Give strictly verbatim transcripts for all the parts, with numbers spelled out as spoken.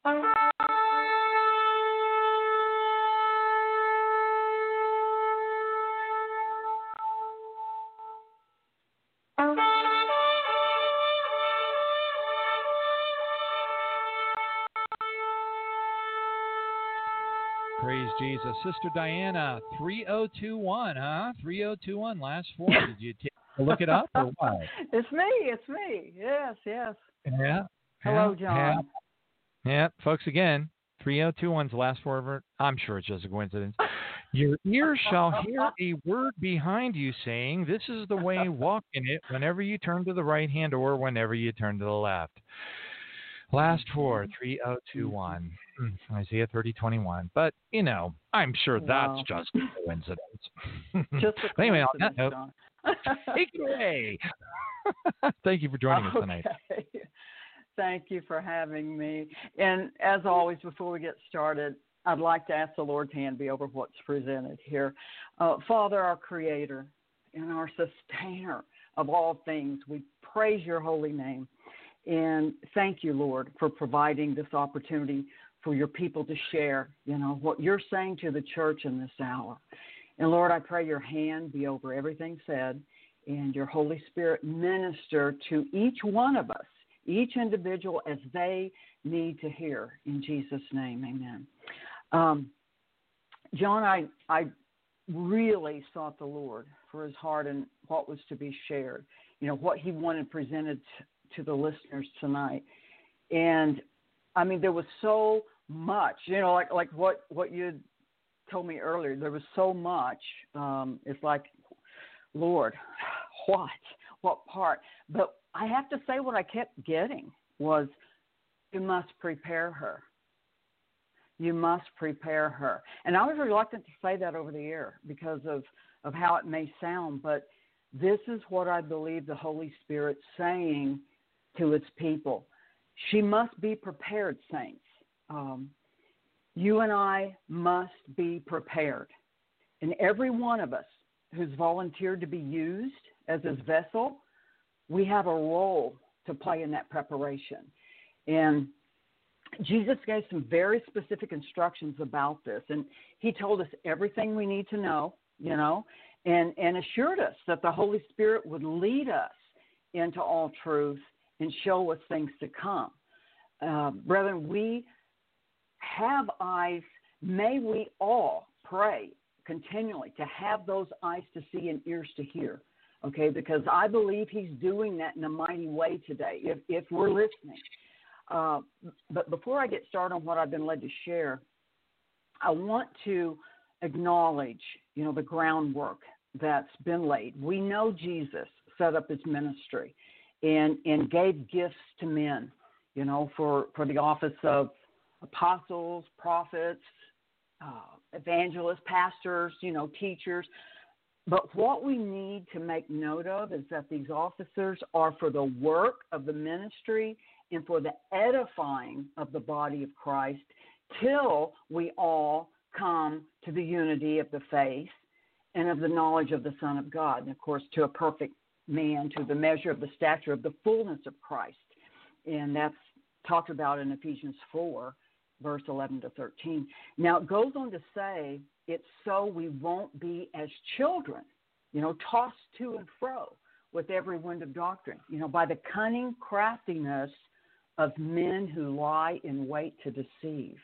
Praise Jesus. Sister Diana, three oh two one, huh? three oh two one, last four. Did you take a look it up or what? It's me. It's me. Yes, yes. Yeah. Hello, yeah, John. Yeah. yeah, folks, again, three oh two one's the last four of it. I'm sure it's just a coincidence. Your ears shall hear a word behind you saying, this is the way, walk in it, whenever you turn to the right hand or whenever you turn to the left. Last four, three oh two one. Isaiah thirty twenty-one. But, you know, I'm sure Wow. that's just a coincidence. Just a anyway, on coincidence, that note, John. take it away. Thank you for joining okay. us tonight. Thank you for having me. And as always, before we get started, I'd like to ask the Lord's hand be over what's presented here. Uh, Father, our Creator and our Sustainer of all things, we praise your holy name. And thank you, Lord, for providing this opportunity for your people to share, you know, what you're saying to the church in this hour. And Lord, I pray your hand be over everything said and your Holy Spirit minister to each one of us, each individual as they need to hear. In Jesus' name, amen. Um, John, I, I really sought the Lord for his heart and what was to be shared, you know, what he wanted presented to the listeners tonight. And I mean, there was so much, you know, like, like what, what you told me earlier, there was so much. Um, it's like, Lord, what, what part? But I have to say what I kept getting was, you must prepare her. You must prepare her. And I was reluctant to say that over the air because of, of how it may sound, but this is what I believe the Holy Spirit's saying to its people. She must be prepared, saints. Um, you and I must be prepared. And every one of us who's volunteered to be used as his vessel, we have a role to play in that preparation. And Jesus gave some very specific instructions about this. And he told us everything we need to know, you know, and, and assured us that the Holy Spirit would lead us into all truth and show us things to come. Uh, brethren, we have eyes. May we all pray continually to have those eyes to see and ears to hear, okay? Because I believe he's doing that in a mighty way today, if, if we're listening. Uh, but before I get started on what I've been led to share, I want to acknowledge, you know, the groundwork that's been laid. We know Jesus set up his ministry and, and gave gifts to men, you know, for, for the office of apostles, prophets, uh, evangelists, pastors, you know, teachers. But what we need to make note of is that these officers are for the work of the ministry and for the edifying of the body of Christ till we all come to the unity of the faith and of the knowledge of the Son of God, and, of course, to a perfect man, to the measure of the stature of the fullness of Christ. And that's talked about in Ephesians four, verse eleven to thirteen. Now, it goes on to say it's so we won't be as children, you know, tossed to and fro with every wind of doctrine, you know, by the cunning craftiness of men who lie in wait to deceive.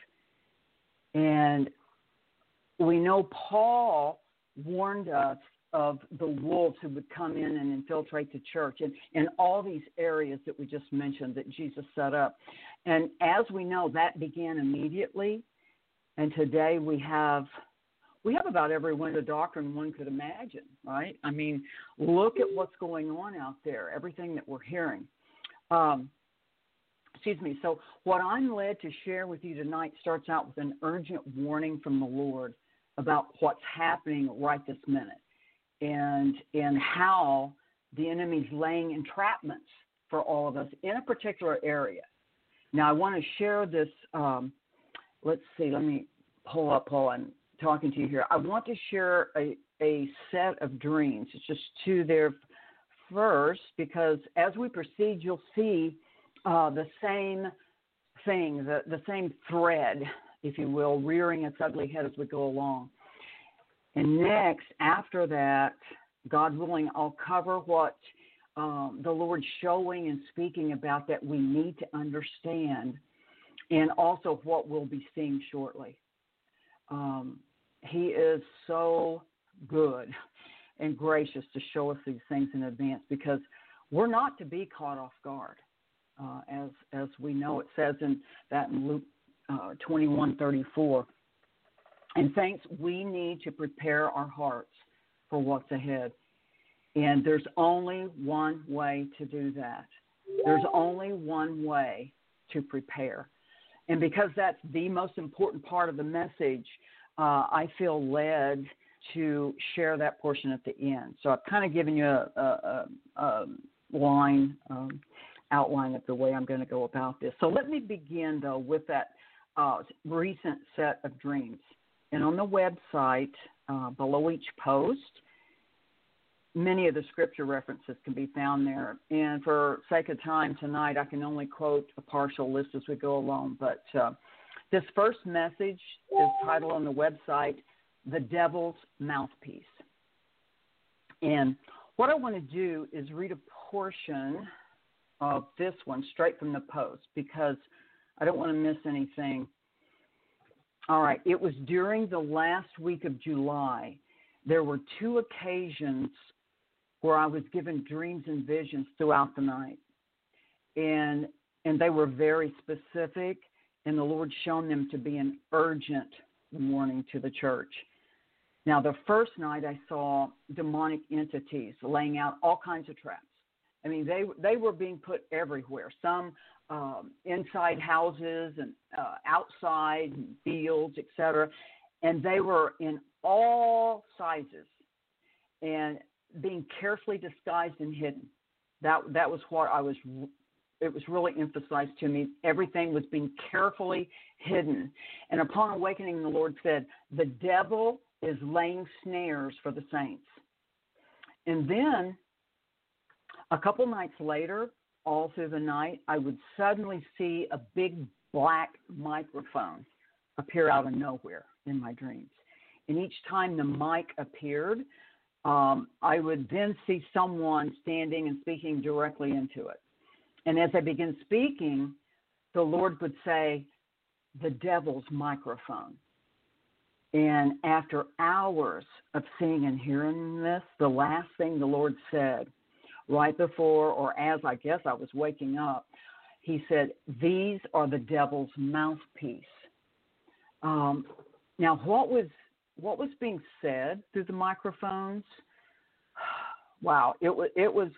And we know Paul warned us of the wolves who would come in and infiltrate the church and, and all these areas that we just mentioned that Jesus set up. And as we know, that began immediately. And today we have we have about every wind of doctrine one could imagine, right? I mean, look at what's going on out there, everything that we're hearing. Um, excuse me. So what I'm led to share with you tonight starts out with an urgent warning from the Lord about what's happening right this minute and, and how the enemy's laying entrapments for all of us in a particular area. Now, I want to share this. Um, let's see. Let me pull up while I'm talking to you here. I want to share a, a set of dreams. It's just two there first, because as we proceed, you'll see uh, the same thing, the, the same thread, if you will, rearing its ugly head as we go along. And next, after that, God willing, I'll cover what um, the Lord's showing and speaking about that we need to understand, and also what we'll be seeing shortly. Um, he is so good and gracious to show us these things in advance, because we're not to be caught off guard. Uh, as as we know, it says in that in Luke uh, twenty-one thirty-four. And saints, we need to prepare our hearts for what's ahead. And there's only one way to do that. There's only one way to prepare. And because that's the most important part of the message, uh, I feel led to share that portion at the end. So I've kind of given you a, a, a, a line, um, outline of the way I'm going to go about this. So let me begin, though, with that uh, recent set of dreams. And on the website, uh, below each post, many of the scripture references can be found there. And for sake of time tonight, I can only quote a partial list as we go along. But uh, this first message is titled on the website, The Devil's Mouthpiece. And what I want to do is read a portion of this one straight from the post, because I don't want to miss anything. All right. It was during the last week of July. There were two occasions where I was given dreams and visions throughout the night. And and they were very specific, and the Lord shown them to be an urgent warning to the church. Now, the first night I saw demonic entities laying out all kinds of traps. I mean, they they were being put everywhere, some um, inside houses and uh, outside fields, et cetera. And they were in all sizes and being carefully disguised and hidden. That that was what I was, it was really emphasized to me. Everything was being carefully hidden. And upon awakening, the Lord said, the devil is laying snares for the saints. And then a couple nights later, all through the night, I would suddenly see a big black microphone appear out of nowhere in my dreams. And each time the mic appeared, um, I would then see someone standing and speaking directly into it. And as I began speaking, the Lord would say, the devil's microphone. And after hours of seeing and hearing this, the last thing the Lord said, right before, or as I guess I was waking up, he said, these are the devil's mouthpiece. Um, now, what was what was being said through the microphones? Wow, it was it was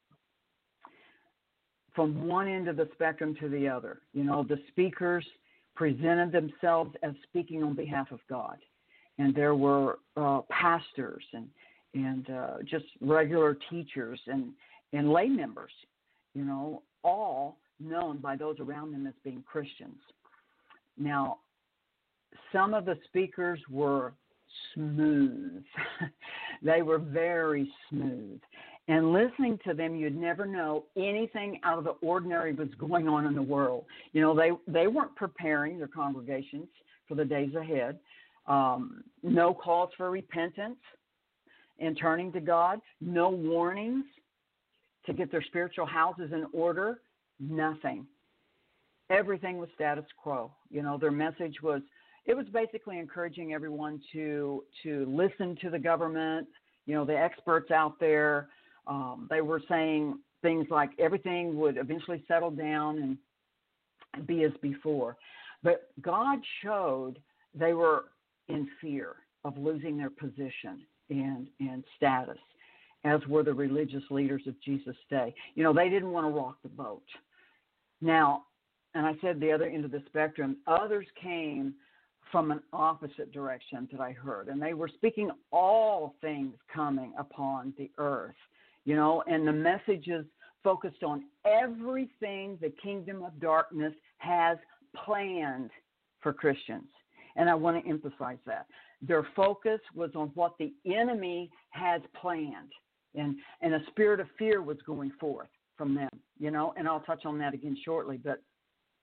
from one end of the spectrum to the other. You know, the speakers presented themselves as speaking on behalf of God, and there were uh, pastors and and uh, just regular teachers and, and lay members, you know, all known by those around them as being Christians. Now, some of the speakers were smooth. They were very smooth. And listening to them, you'd never know anything out of the ordinary was going on in the world. You know, they, they weren't preparing their congregations for the days ahead. Um, no calls for repentance and turning to God, no warnings to get their spiritual houses in order, nothing. Everything was status quo. You know, their message was, it was basically encouraging everyone to to listen to the government, you know, the experts out there. Um, they were saying things like everything would eventually settle down and be as before. But God showed they were in fear of losing their position and, and status, as were the religious leaders of Jesus' day. You know, they didn't want to rock the boat. Now, and I said the other end of the spectrum, others came from an opposite direction that I heard, and they were speaking all things coming upon the earth, you know, and the messages focused on everything the kingdom of darkness has planned for Christians. And I want to emphasize that. Their focus was on what the enemy has planned, and, and a spirit of fear was going forth from them, you know, and I'll touch on that again shortly. But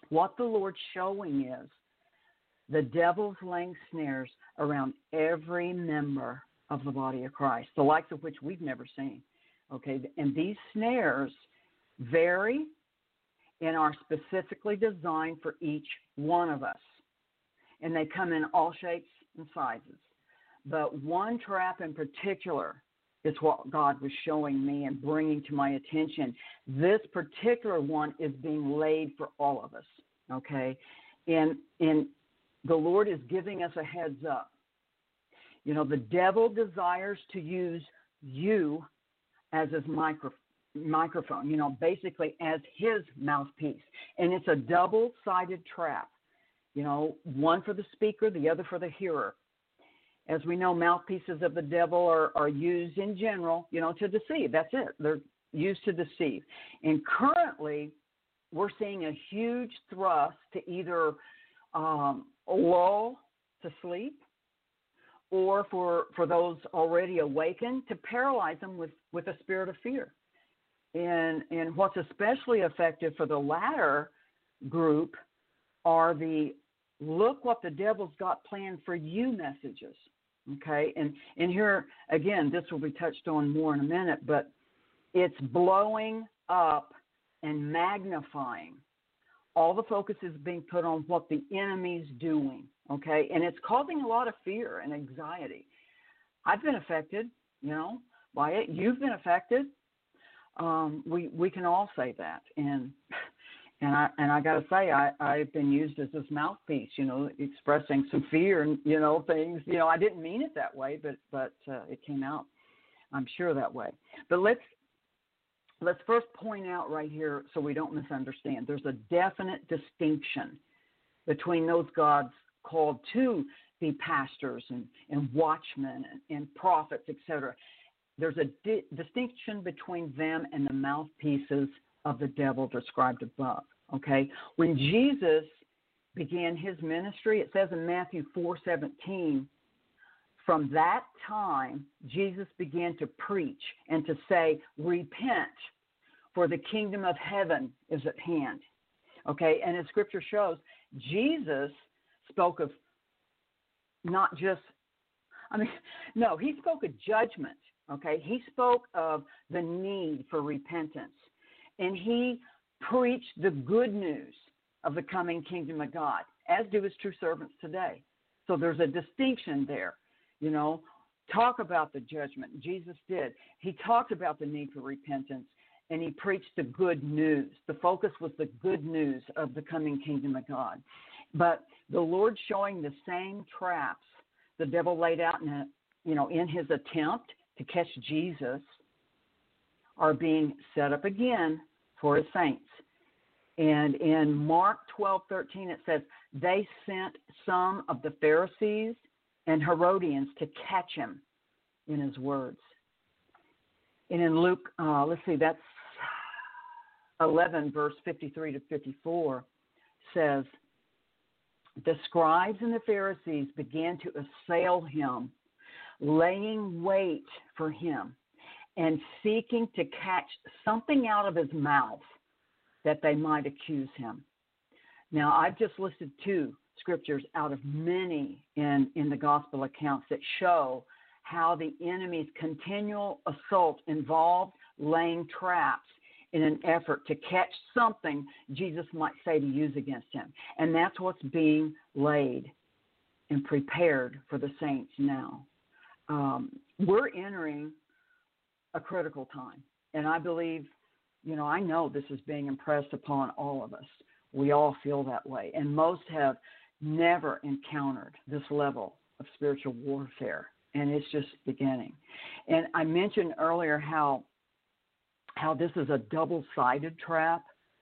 What the Lord's showing is the devil's laying snares around every member of the body of Christ, the likes of which we've never seen. Okay, and these snares vary and are specifically designed for each one of us. And they come in all shapes and sizes. But one trap in particular is what God was showing me and bringing to my attention. This particular one is being laid for all of us, okay? And, and the Lord is giving us a heads up. You know, the devil desires to use you as his micro, microphone, you know, basically as his mouthpiece. And it's a double-sided trap, you know, one for the speaker, the other for the hearer. As we know, mouthpieces of the devil are, are used in general, you know, to deceive. That's it. They're used to deceive. And currently, we're seeing a huge thrust to either um, lull to sleep, or for, for those already awakened, to paralyze them with, with a spirit of fear. And, and what's especially effective for the latter group are the look what the devil's got planned for you messages. Okay, and, and here, again, this will be touched on more in a minute, but it's blowing up and magnifying. All the focus is being put on what the enemy's doing, okay, and it's causing a lot of fear and anxiety. I've been affected, you know, by it. You've been affected. Um, we we can all say that, and and I and I got to say, I I've been used as this mouthpiece, you know, expressing some fear and you know things. You know, I didn't mean it that way, but but uh, it came out, I'm sure, that way. But let's let's first point out right here, so we don't misunderstand. There's a definite distinction between those gods called to be pastors and, and watchmen and, and prophets, et cetera. There's a di- distinction between them and the mouthpieces of the devil described above, okay? When Jesus began his ministry, it says in Matthew four seventeen, from that time, Jesus began to preach and to say, repent, for the kingdom of heaven is at hand, okay? And as Scripture shows, Jesus spoke of not just, I mean, no, he spoke of judgment, okay? He spoke of the need for repentance. And he preached the good news of the coming kingdom of God, as do his true servants today. So there's a distinction there. You know, talk about the judgment. Jesus did. He talked about the need for repentance, and he preached the good news. The focus was the good news of the coming kingdom of God. But the Lord showing the same traps the devil laid out in, a, you know, in his attempt to catch Jesus are being set up again for his saints. And in Mark twelve thirteen, it says, they sent some of the Pharisees and Herodians to catch him in his words. And in Luke, uh, let's see, that's eleven, verse fifty-three to fifty-four, says, the scribes and the Pharisees began to assail him, laying wait for him, and seeking to catch something out of his mouth that they might accuse him. Now, I've just listed two scriptures out of many in, in the gospel accounts that show how the enemy's continual assault involved laying traps in an effort to catch something Jesus might say to use against him. And that's what's being laid and prepared for the saints now. Um, we're entering a critical time. And I believe, you know, I know this is being impressed upon all of us. We all feel that way. And most have never encountered this level of spiritual warfare. And it's just beginning. And I mentioned earlier how how this is a double-sided trap.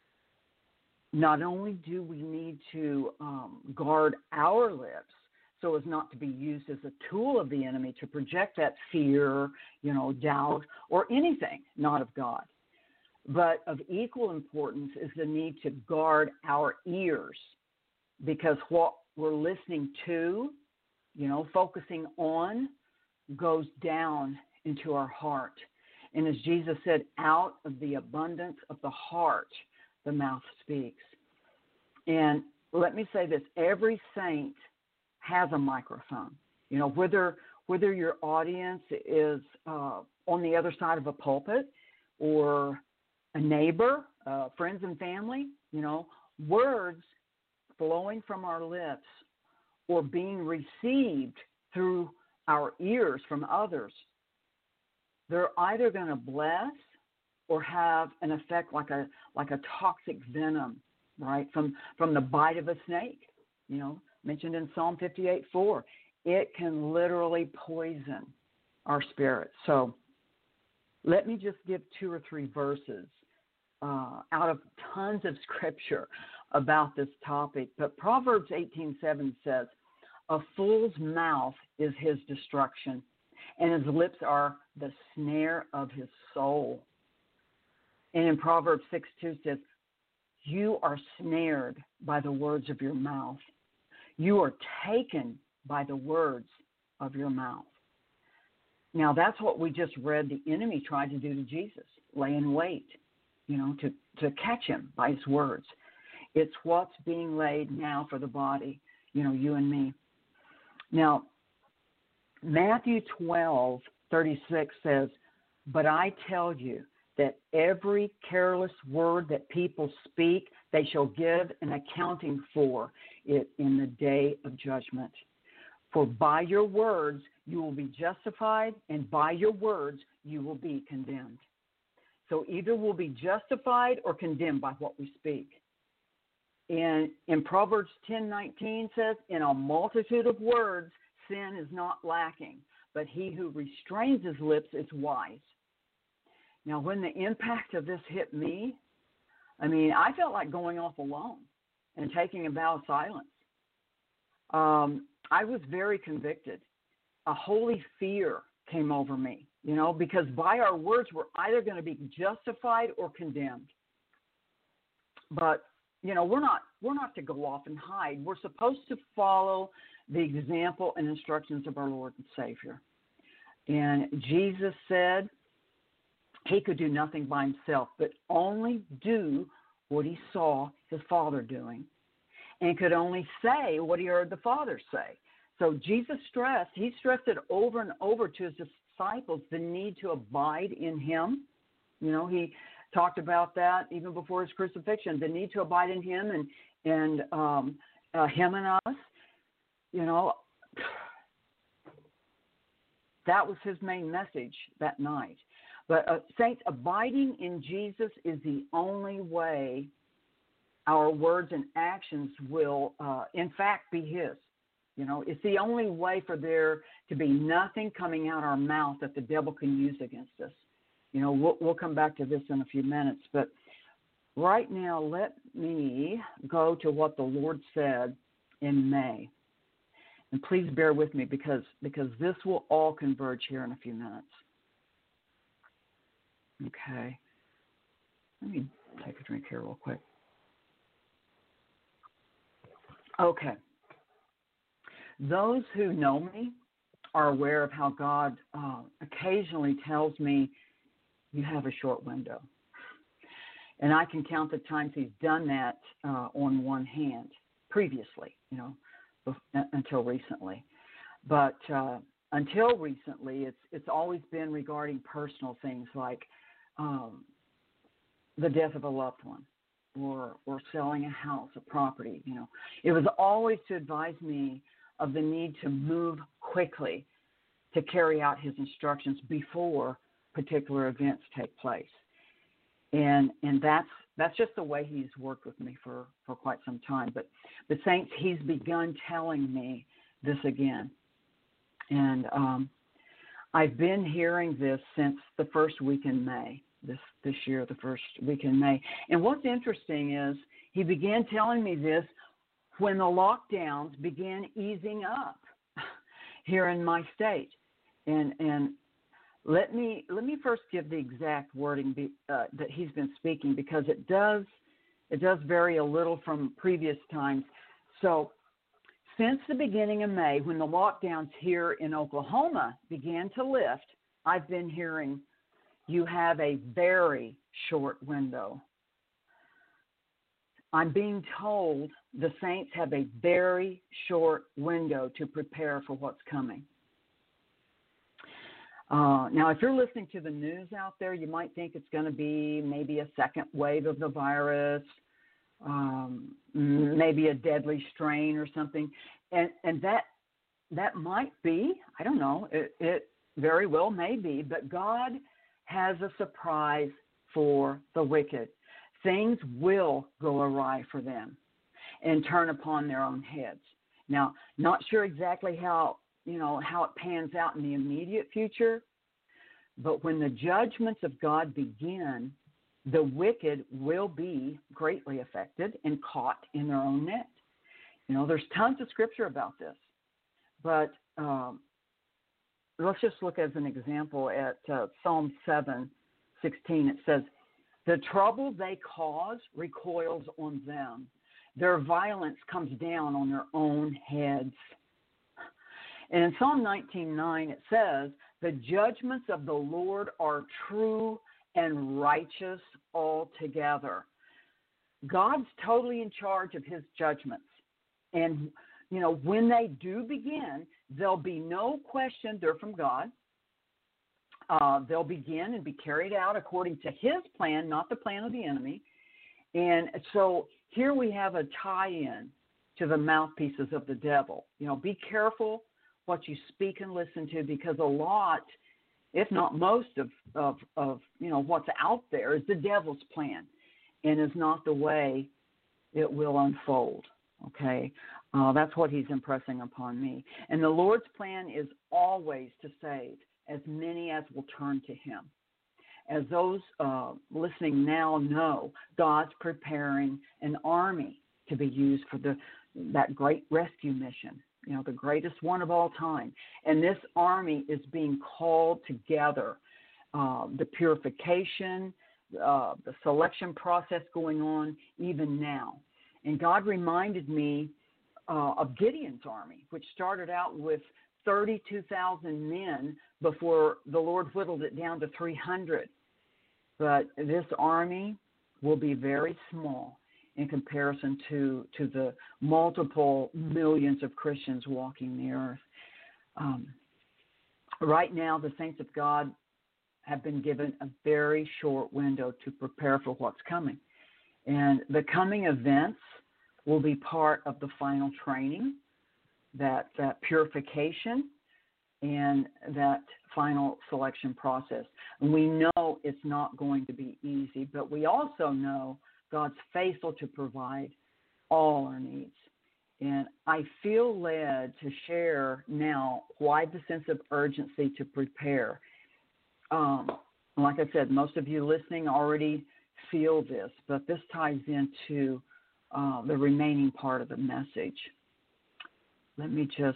Not only do we need to um, guard our lips so as not to be used as a tool of the enemy to project that fear, you know, doubt, or anything not of God. But of equal importance is the need to guard our ears, because what we're listening to, you know, focusing on, goes down into our heart. And as Jesus said, out of the abundance of the heart, the mouth speaks. And let me say this, every saint has a microphone. You know, whether whether your audience is uh, on the other side of a pulpit or a neighbor, uh, friends and family, you know, words flowing from our lips or being received through our ears from others, they're either going to bless or have an effect like a like a toxic venom, right, from, from the bite of a snake, you know, mentioned in Psalm fifty-eight four. It can literally poison our spirit. So let me just give two or three verses uh, out of tons of scripture about this topic. But Proverbs eighteen seven says, a fool's mouth is his destruction, and his lips are the snare of his soul. And in Proverbs six two says, you are snared by the words of your mouth. You are taken by the words of your mouth. Now, that's what we just read the enemy tried to do to Jesus, lay in wait, you know, to, to catch him by his words. It's what's being laid now for the body, you know, you and me. Now, Matthew twelve thirty-six says, but I tell you that every careless word that people speak, they shall give an accounting for it in the day of judgment. For by your words you will be justified, and by your words you will be condemned. So either we'll be justified or condemned by what we speak. And in Proverbs ten nineteen says, in a multitude of words sin is not lacking, but he who restrains his lips is wise. Now, when the impact of this hit me, I mean, I felt like going off alone and taking a vow of silence. Um, I was very convicted. A holy fear came over me, you know, because by our words, we're either going to be justified or condemned. But, you know, we're not, we're not to go off and hide. We're supposed to follow the example and instructions of our Lord and Savior. And Jesus said he could do nothing by himself, but only do what he saw his Father doing, and could only say what he heard the Father say. So Jesus stressed, he stressed it over and over to his disciples, the need to abide in him. You know, he talked about that even before his crucifixion, the need to abide in him and, and um, uh, him and us. You know, that was his main message that night. But uh, saints, abiding in Jesus is the only way our words and actions will, uh, in fact, be his. You know, it's the only way for there to be nothing coming out our mouth that the devil can use against us. You know, we'll, we'll come back to this in a few minutes. But right now, let me go to what the Lord said in May. And please bear with me because, because this will all converge here in a few minutes. Okay. Let me take a drink here real quick. Okay. Those who know me are aware of how God uh, occasionally tells me, you have a short window. And I can count the times he's done that uh, on one hand previously, you know, bef- until recently. But uh, until recently, it's it's always been regarding personal things like um, the death of a loved one or or selling a house, a property, you know. It was always to advise me of the need to move quickly to carry out his instructions before particular events take place. And and that's that's just the way he's worked with me for, for quite some time. But the saints, he's begun telling me this again. And um, I've been hearing this since the first week in May, this, this year, the first week in May. And what's interesting is he began telling me this when the lockdowns began easing up here in my state. And and let me let me first give the exact wording be, uh, that he's been speaking, because it does it does vary a little from previous times. So since the beginning of May, when the lockdowns here in Oklahoma began to lift, I've been hearing you have a very short window. I'm being told the saints have a very short window to prepare for what's coming. Uh, now, if you're listening to the news out there, you might think it's going to be maybe a second wave of the virus, um, maybe a deadly strain or something, and and that that might be. I don't know. It, it very well may be, but God has a surprise for the wicked. Things will go awry for them and turn upon their own heads. Now, not sure exactly how, you know, how it pans out in the immediate future, but when the judgments of God begin, the wicked will be greatly affected and caught in their own net. You know, there's tons of scripture about this, but um, let's just look as an example at uh, Psalm seven sixteen. It says, "The trouble they cause recoils on them. Their violence comes down on their own heads." And in Psalm nineteen nine, it says, "The judgments of the Lord are true and righteous altogether." God's totally in charge of his judgments. And, you know, when they do begin, there'll be no question they're from God. Uh, they'll begin and be carried out according to his plan, not the plan of the enemy. And so here we have a tie-in to the mouthpieces of the devil. You know, be careful what you speak and listen to, because a lot, if not most of, of, of you know, what's out there is the devil's plan and is not the way it will unfold, okay? Uh, that's what he's impressing upon me. And the Lord's plan is always to save as many as will turn to him. As those uh, listening now know, God's preparing an army to be used for the that great rescue mission, you know, the greatest one of all time. And this army is being called together. Uh, the purification, uh, the selection process going on even now. And God reminded me uh, of Gideon's army, which started out with thirty-two thousand men before the Lord whittled it down to three hundred. But this army will be very small in comparison to, to the multiple millions of Christians walking the earth. Um, right now, the saints of God have been given a very short window to prepare for what's coming. And the coming events will be part of the final training, that, that purification, and that final selection process. And we know it's not going to be easy, but we also know God's faithful to provide all our needs. And I feel led to share now why the sense of urgency to prepare. Um, like I said, most of you listening already feel this, but this ties into uh, the remaining part of the message. Let me just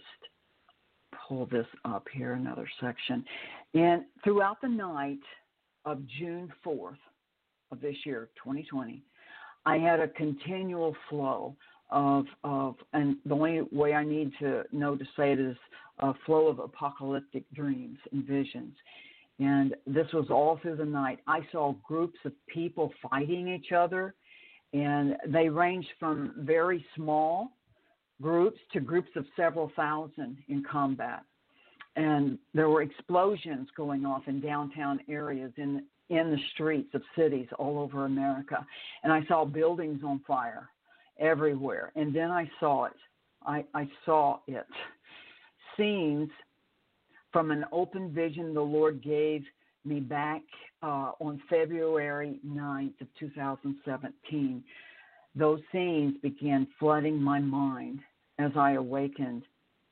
pull this up here, another section. And throughout the night of June fourth of this year, twenty twenty, I had a continual flow of, of, and the only way I need to know to say it is a flow of apocalyptic dreams and visions. And this was all through the night. I saw groups of people fighting each other, and they ranged from very small groups to groups of several thousand in combat. And there were explosions going off in downtown areas, in in the streets of cities all over America. And I saw buildings on fire everywhere. And then I saw it. I, I saw it. Scenes from an open vision the Lord gave me back uh, on February ninth of two thousand seventeen. Those scenes began flooding my mind as I awakened.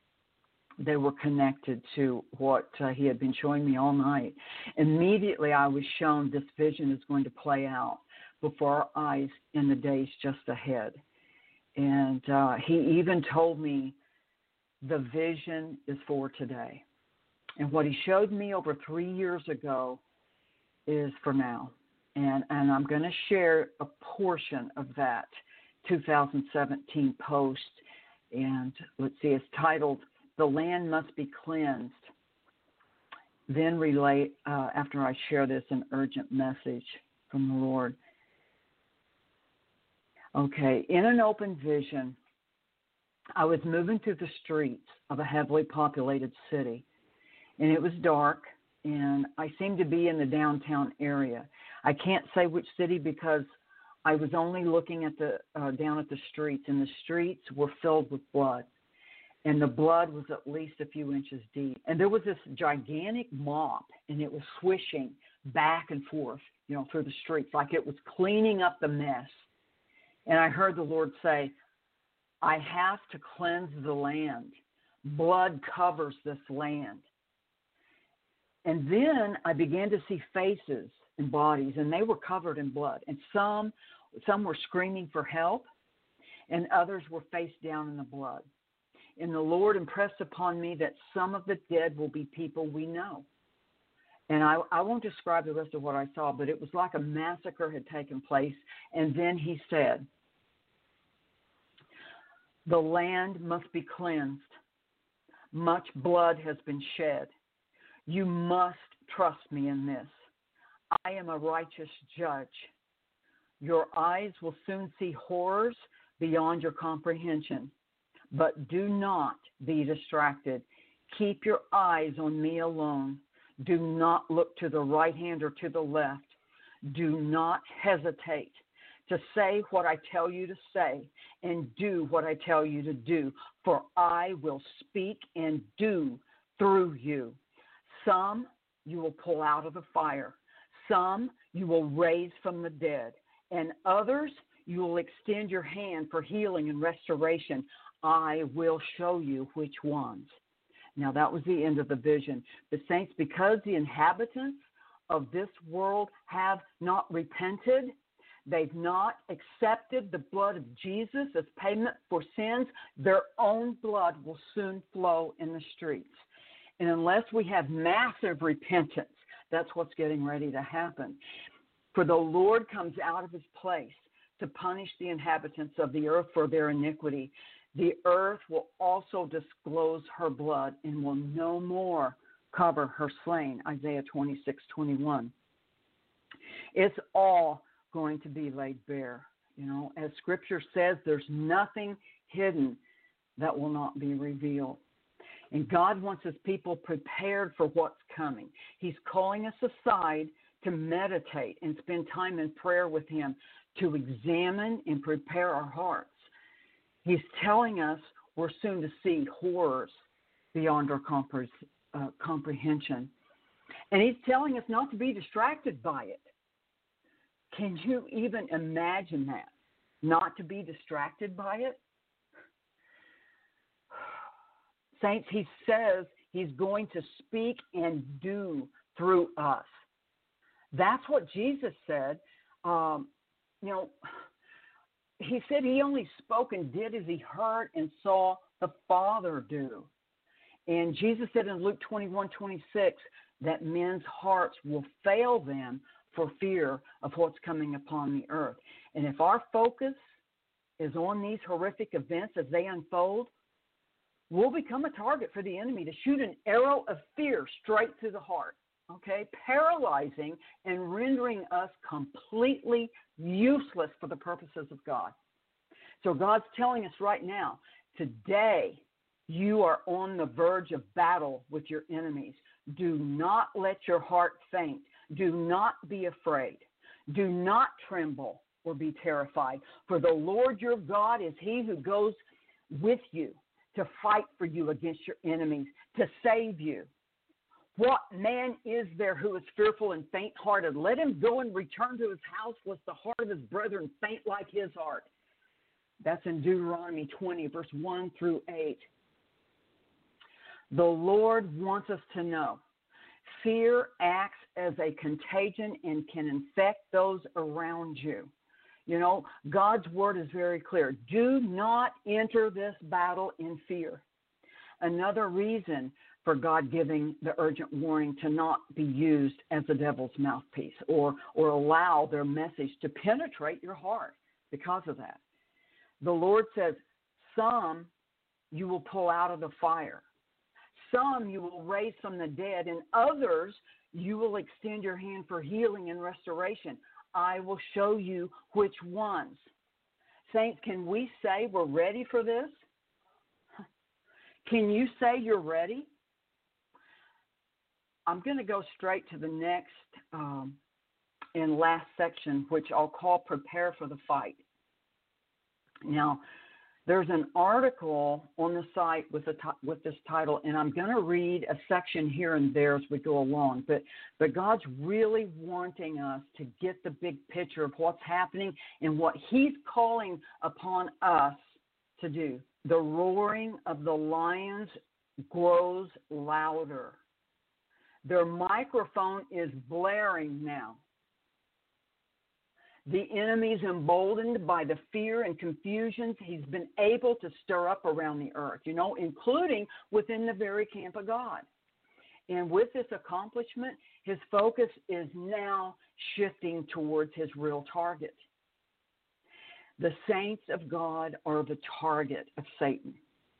They were connected to what uh, he had been showing me all night. Immediately I was shown this vision is going to play out before our eyes in the days just ahead. And uh, he even told me the vision is for today. And what he showed me over three years ago is for now. And, and I'm going to share a portion of that two thousand seventeen post. And let's see, it's titled, "The Land Must Be Cleansed." Then relate, uh, after I share this, an urgent message from the Lord. Okay, in an open vision, I was moving through the streets of a heavily populated city, and it was dark, and I seemed to be in the downtown area. I can't say which city because I was only looking at the uh, down at the streets, and the streets were filled with blood, and the blood was at least a few inches deep. And there was this gigantic mop, and it was swishing back and forth, you know, through the streets like it was cleaning up the mess. And I heard the Lord say, I have to cleanse the land. Blood covers this land. And then I began to see faces and bodies, and they were covered in blood. And some, some were screaming for help, and others were face down in the blood. And the Lord impressed upon me that some of the dead will be people we know. And I, I won't describe the rest of what I saw, but it was like a massacre had taken place. And then he said, the land must be cleansed. Much blood has been shed. You must trust me in this. I am a righteous judge. Your eyes will soon see horrors beyond your comprehension. But do not be distracted. Keep your eyes on me alone. Do not look to the right hand or to the left. Do not hesitate to say what I tell you to say and do what I tell you to do, for I will speak and do through you. Some you will pull out of the fire. Some you will raise from the dead. And others you will extend your hand for healing and restoration. I will show you which ones. Now that was the end of the vision. The saints, because the inhabitants of this world have not repented, they've not accepted the blood of Jesus as payment for sins, their own blood will soon flow in the streets. And unless we have massive repentance, that's what's getting ready to happen. For the Lord comes out of his place to punish the inhabitants of the earth for their iniquity. The earth will also disclose her blood and will no more cover her slain. Isaiah twenty-six twenty-one. It's all going to be laid bare. You know, as Scripture says, there's nothing hidden that will not be revealed. And God wants his people prepared for what's coming. He's calling us aside to meditate and spend time in prayer with him, to examine and prepare our hearts. He's telling us we're soon to see horrors beyond our compre- uh, comprehension. And he's telling us not to be distracted by it. Can you even imagine that? Not to be distracted by it? Saints, he says he's going to speak and do through us. That's what Jesus said. Um, you know, he said he only spoke and did as he heard and saw the Father do. And Jesus said in Luke twenty-one twenty-six that men's hearts will fail them for fear of what's coming upon the earth. And if our focus is on these horrific events as they unfold, we'll become a target for the enemy to shoot an arrow of fear straight through the heart, okay, paralyzing and rendering us completely useless for the purposes of God. So God's telling us right now, today you are on the verge of battle with your enemies. Do not let your heart faint. Do not be afraid. Do not tremble or be terrified. For the Lord your God is he who goes with you to fight for you against your enemies, to save you. What man is there who is fearful and faint-hearted? Let him go and return to his house, lest the heart of his brethren faint like his heart. That's in Deuteronomy twenty, verse one through eight. The Lord wants us to know fear acts as a contagion and can infect those around you. You know, God's word is very clear. Do not enter this battle in fear. Another reason for God giving the urgent warning to not be used as the devil's mouthpiece or, or allow their message to penetrate your heart because of that. The Lord says, some you will pull out of the fire. Some you will raise from the dead, and others you will extend your hand for healing and restoration. I will show you which ones. Saints, can we say we're ready for this? Can you say you're ready? I'm going to go straight to the next um, and last section, which I'll call Prepare for the Fight. Now, there's an article on the site with, a t- with this title, and I'm going to read a section here and there as we go along. But, but God's really wanting us to get the big picture of what's happening and what He's calling upon us to do. The roaring of the lions grows louder. Their microphone is blaring now. The enemy is emboldened by the fear and confusions he's been able to stir up around the earth, you know, including within the very camp of God. And with this accomplishment, his focus is now shifting towards his real target. The saints of God are the target of Satan.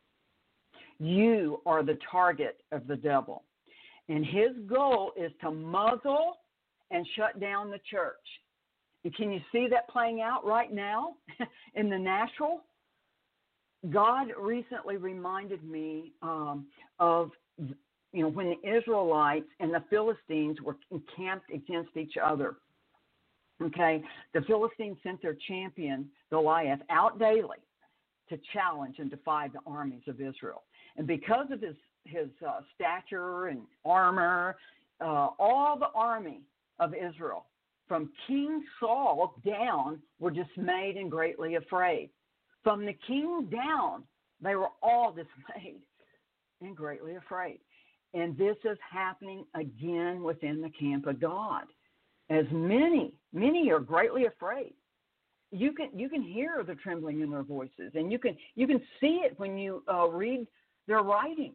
You are the target of the devil. And his goal is to muzzle and shut down the church. And can you see that playing out right now in the natural? God recently reminded me um, of, you know, when the Israelites and the Philistines were encamped against each other. Okay, the Philistines sent their champion, Goliath, out daily to challenge and defy the armies of Israel. And because of his, his uh, stature and armor, uh, all the army of Israel, from King Saul down, were dismayed and greatly afraid. From the king down, they were all dismayed and greatly afraid. And this is happening again within the camp of God. As many, many are greatly afraid. You can you can hear the trembling in their voices, and you can you can see it when you uh, read their writings.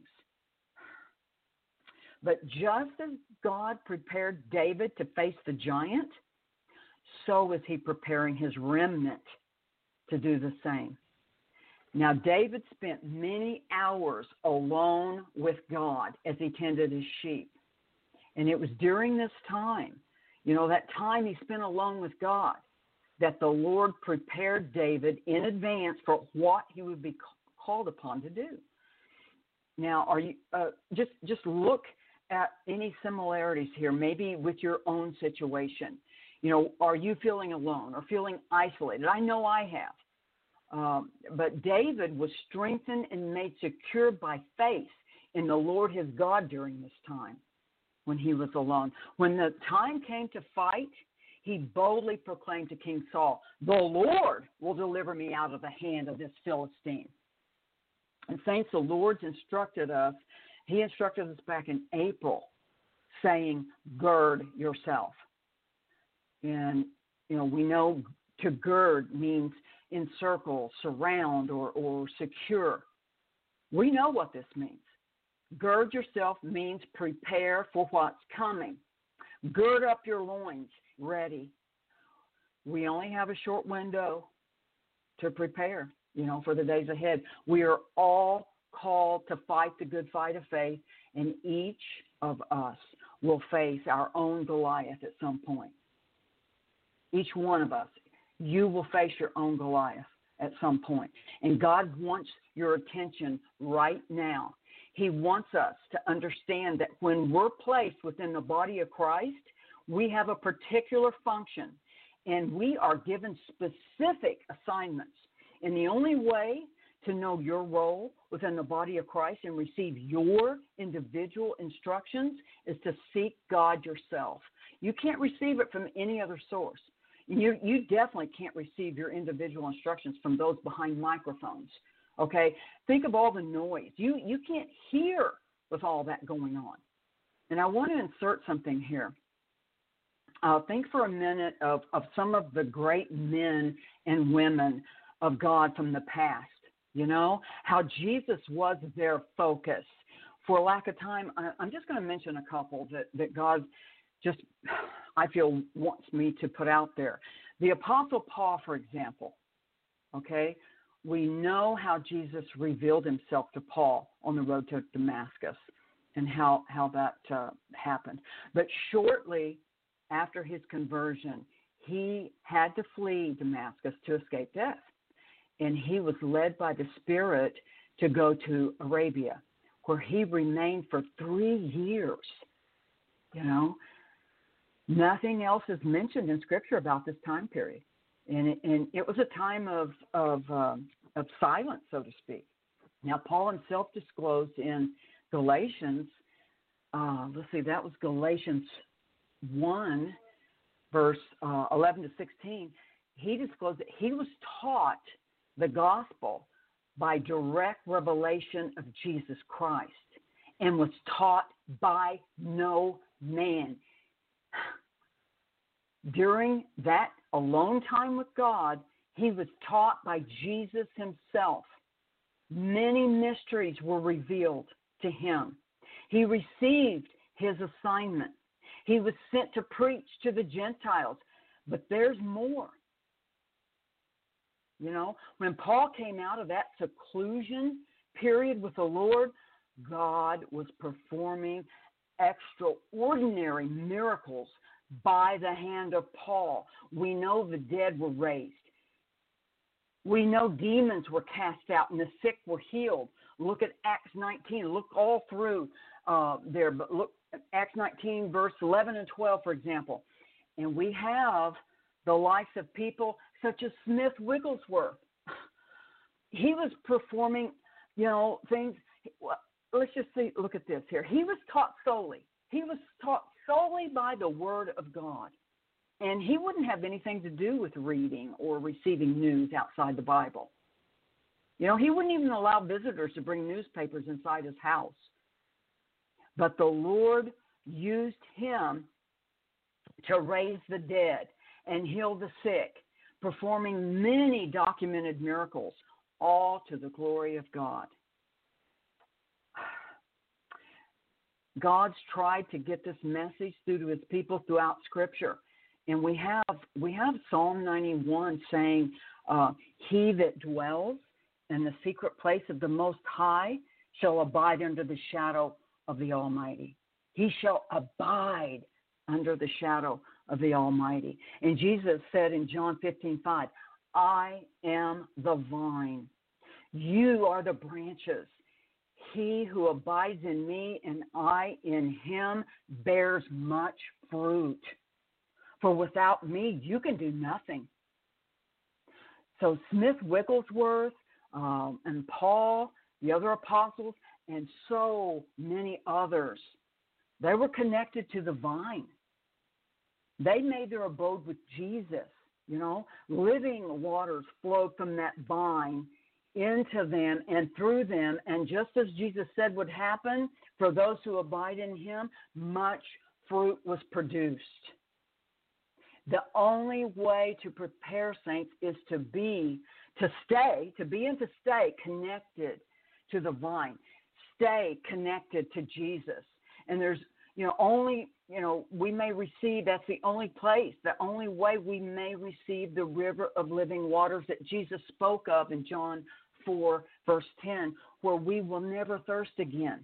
But just as God prepared David to face the giant, so is he preparing his remnant to do the same. Now, David spent many hours alone with God as he tended his sheep. And it was during this time, you know, that time he spent alone with God, that the Lord prepared David in advance for what he would be called upon to do. Now, are you uh, just just look at any similarities here, maybe with your own situation. You know, are you feeling alone or feeling isolated? I know I have. Um, but David was strengthened and made secure by faith in the Lord his God during this time when he was alone. When the time came to fight, he boldly proclaimed to King Saul, "The Lord will deliver me out of the hand of this Philistine." And saints, the Lord's instructed us, he instructed us back in April, saying, gird yourself. And, you know, we know to gird means encircle, surround, or, or secure. We know what this means. Gird yourself means prepare for what's coming. Gird up your loins, ready. We only have a short window to prepare, you know, for the days ahead. We are all called to fight the good fight of faith, and each of us will face our own Goliath at some point. Each one of us, you will face your own Goliath at some point. And God wants your attention right now. He wants us to understand that when we're placed within the body of Christ, we have a particular function, and we are given specific assignments. And the only way to know your role within the body of Christ and receive your individual instructions is to seek God yourself. You can't receive it from any other source. You, you definitely can't receive your individual instructions from those behind microphones, okay? Think of all the noise. You, you can't hear with all that going on. And I want to insert something here. Uh, think for a minute of, of some of the great men and women of God from the past, you know, how Jesus was their focus. For lack of time, I, I'm just going to mention a couple that, that God just, I feel, wants me to put out there. The Apostle Paul, for example, okay, we know how Jesus revealed himself to Paul on the road to Damascus and how, how that uh, happened. But shortly after his conversion, he had to flee Damascus to escape death. and he was led by the Spirit to go to Arabia, where he remained for three years. You know, nothing else is mentioned in Scripture about this time period. And it, and it was a time of, of, um, of silence, so to speak. Now, Paul himself disclosed in Galatians, uh, let's see, that was Galatians one, verse uh, eleven to sixteen. He disclosed that he was taught the gospel by direct revelation of Jesus Christ and was taught by no man. During that alone time with God, he was taught by Jesus himself. Many mysteries were revealed to him. He received his assignment. He was sent to preach to the Gentiles. But there's more. You know, when Paul came out of that seclusion period with the Lord, God was performing extraordinary miracles by the hand of Paul. We know the dead were raised. We know demons were cast out and the sick were healed. Look at Acts nineteen. Look all through uh, there. But look at Acts nineteen, verse eleven and twelve, for example. And we have the likes of people such as Smith Wigglesworth. He was performing, you know, things. Let's just see, look at this here. He was taught solely. He was taught solely by the Word of God. And he wouldn't have anything to do with reading or receiving news outside the Bible. You know, he wouldn't even allow visitors to bring newspapers inside his house. But the Lord used him to raise the dead and heal the sick, performing many documented miracles, all to the glory of God. God's tried to get this message through to his people throughout Scripture. And we have we have Psalm ninety-one saying, uh, he that dwells in the secret place of the Most High shall abide under the shadow of the Almighty. He shall abide under the shadow of the Almighty. And Jesus said in John fifteen five, I am the vine. You are the branches. He who abides in me and I in him bears much fruit. For without me, you can do nothing. So Smith Wigglesworth um, and Paul, the other apostles, and so many others, they were connected to the vine. They made their abode with Jesus. You know, living waters flowed from that vine into them and through them. And just as Jesus said would happen for those who abide in him, much fruit was produced. The only way to prepare, saints, is to be, to stay, to be and to stay connected to the vine. Stay connected to Jesus. And there's, you know, only, you know, we may receive, that's the only place, the only way we may receive the river of living waters that Jesus spoke of in John four, verse ten, where we will never thirst again.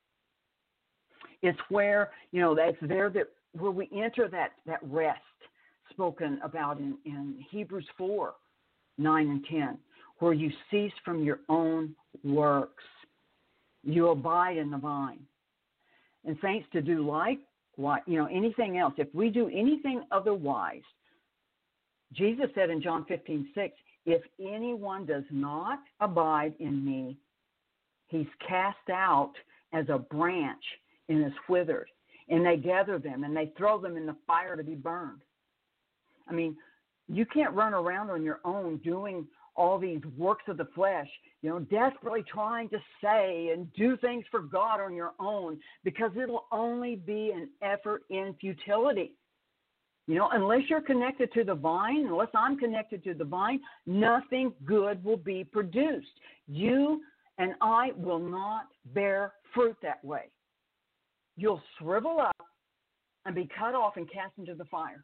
It's where, you know, that's there that where we enter that, that rest spoken about in, in Hebrews four, nine and ten, where you cease from your own works. You abide in the vine. And saints, to do like, you know, anything else, if we do anything otherwise, Jesus said in John fifteen six, if anyone does not abide in me, he's cast out as a branch and is withered. And they gather them and they throw them in the fire to be burned. I mean, you can't run around on your own doing all these works of the flesh, you know, desperately trying to say and do things for God on your own, because it'll only be an effort in futility. You know, unless you're connected to the vine, unless I'm connected to the vine, nothing good will be produced. You and I will not bear fruit that way. You'll shrivel up and be cut off and cast into the fire.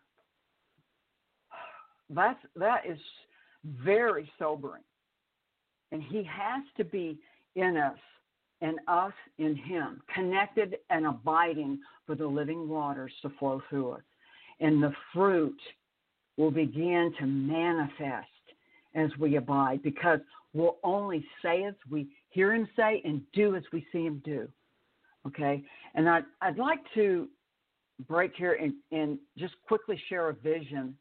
That's, that is very sobering. And he has to be in us and us in him, connected and abiding for the living waters to flow through us. And the fruit will begin to manifest as we abide, because we'll only say as we hear him say and do as we see him do. Okay? And I'd, I'd like to break here and, and just quickly share a vision.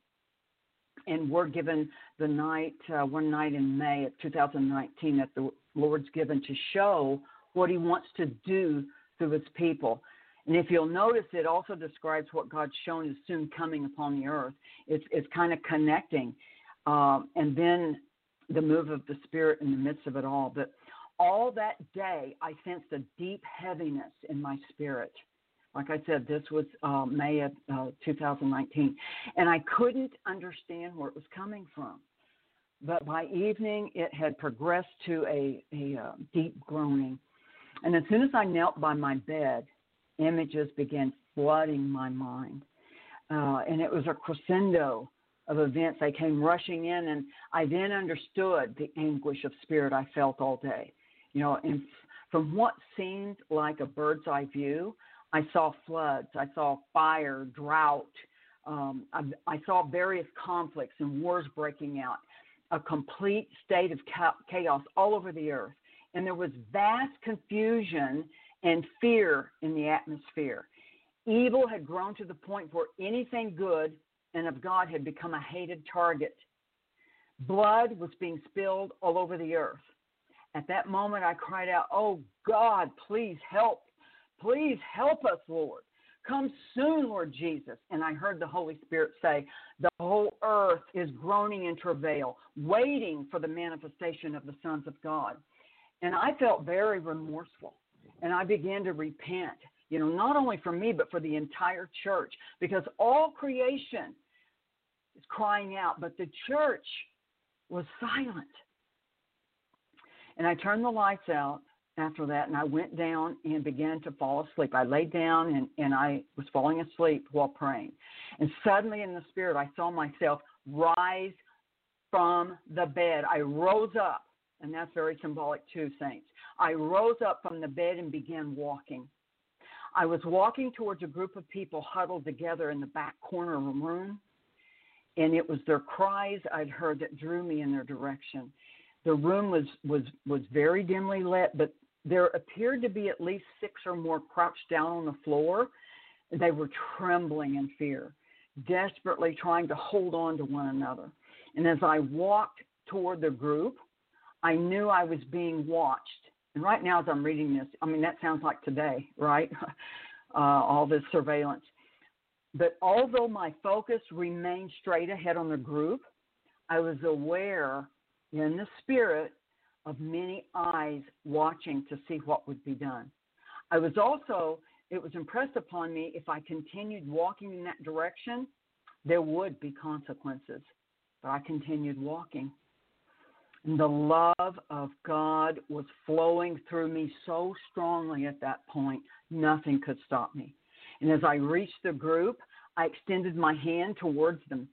And we're given the night, uh, one night in May of two thousand nineteen that the Lord's given to show what he wants to do through his people. And if you'll notice, it also describes what God's shown is soon coming upon the earth. It's, it's kind of connecting. Um, and then the move of the Spirit in the midst of it all. But all that day, I sensed a deep heaviness in my spirit. Like I said, this was uh, May of uh, two thousand nineteen, and I couldn't understand where it was coming from. But by evening, it had progressed to a, a uh, deep groaning. And as soon as I knelt by my bed, images began flooding my mind. Uh, and it was a crescendo of events. They came rushing in, and I then understood the anguish of spirit I felt all day. You know, and from what seemed like a bird's eye view, I saw floods, I saw fire, drought, um, I, I saw various conflicts and wars breaking out, a complete state of chaos all over the earth. And there was vast confusion and fear in the atmosphere. Evil had grown to the point where anything good and of God had become a hated target. Blood was being spilled all over the earth. At that moment, I cried out, "Oh, God, please help. Please help us, Lord. Come soon, Lord Jesus." And I heard the Holy Spirit say, "The whole earth is groaning in travail, waiting for the manifestation of the sons of God." And I felt very remorseful. And I began to repent, you know, not only for me, but for the entire church, because all creation is crying out, but the church was silent. And I turned the lights out after that, and I went down and began to fall asleep. I laid down, and, and I was falling asleep while praying. And suddenly in the Spirit, I saw myself rise from the bed. I rose up, and that's very symbolic too, saints. I rose up from the bed and began walking. I was walking towards a group of people huddled together in the back corner of a room, and it was their cries I'd heard that drew me in their direction. The room was, was, was very dimly lit, but there appeared to be at least six or more crouched down on the floor. They were trembling in fear, desperately trying to hold on to one another. And as I walked toward the group, I knew I was being watched. And right now as I'm reading this, I mean, that sounds like today, right? uh, all this surveillance. But although my focus remained straight ahead on the group, I was aware in the Spirit of many eyes watching to see what would be done. I was also, it was impressed upon me, if I continued walking in that direction, there would be consequences. But I continued walking. And the love of God was flowing through me so strongly at that point, nothing could stop me. And as I reached the group, I extended my hand towards them.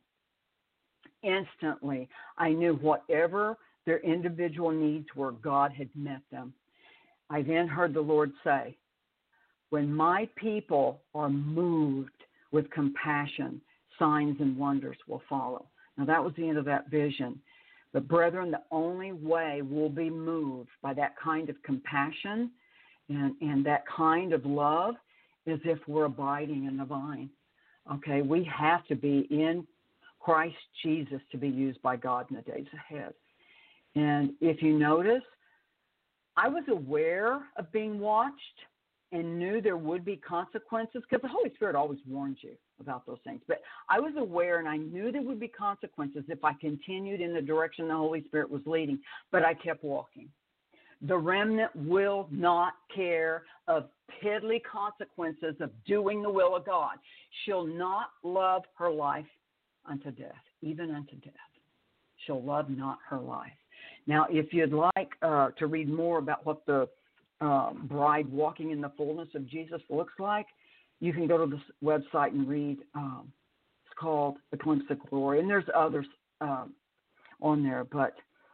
Instantly, I knew whatever their individual needs were, God had met them. I then heard the Lord say, "When my people are moved with compassion, signs and wonders will follow." Now, that was the end of that vision. But, brethren, the only way we'll be moved by that kind of compassion and, and that kind of love is if we're abiding in the vine. Okay, we have to be in Christ Jesus to be used by God in the days ahead. And if you notice, I was aware of being watched and knew there would be consequences, because the Holy Spirit always warns you about those things. But I was aware and I knew there would be consequences if I continued in the direction the Holy Spirit was leading, but I kept walking. The remnant will not care of piddly consequences of doing the will of God. She'll not love her life unto death, even unto death. She'll love not her life. Now, if you'd like uh, to read more about what the uh, bride walking in the fullness of Jesus looks like, you can go to this website and read. Um, it's called A Glimpse of Glory, and there's others um, on there. But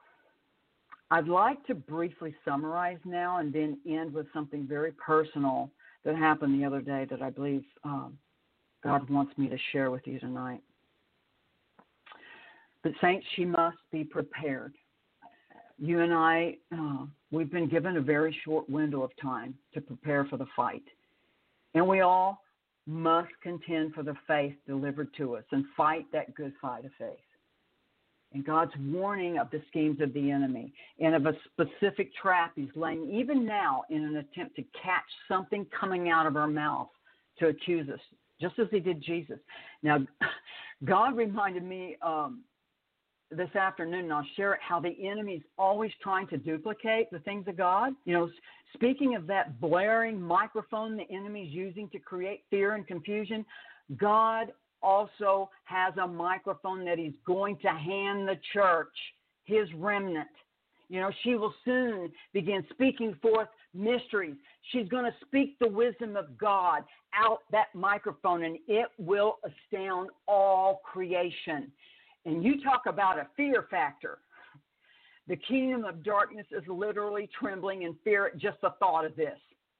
I'd like to briefly summarize now and then end with something very personal that happened the other day that I believe um, God wants me to share with you tonight. But saints, she must be prepared. You and I, uh, we've been given a very short window of time to prepare for the fight. And we all must contend for the faith delivered to us and fight that good fight of faith. And God's warning of the schemes of the enemy and of a specific trap he's laying even now in an attempt to catch something coming out of our mouth to accuse us, just as he did Jesus. Now, God reminded me um, this afternoon, and I'll share it, how the enemy's always trying to duplicate the things of God. You know, speaking of that blaring microphone the enemy's using to create fear and confusion, God also has a microphone that he's going to hand the church, his remnant. You know, she will soon begin speaking forth mysteries. She's going to speak the wisdom of God out that microphone, and it will astound all creation. And you talk about a fear factor. The kingdom of darkness is literally trembling in fear at just the thought of this.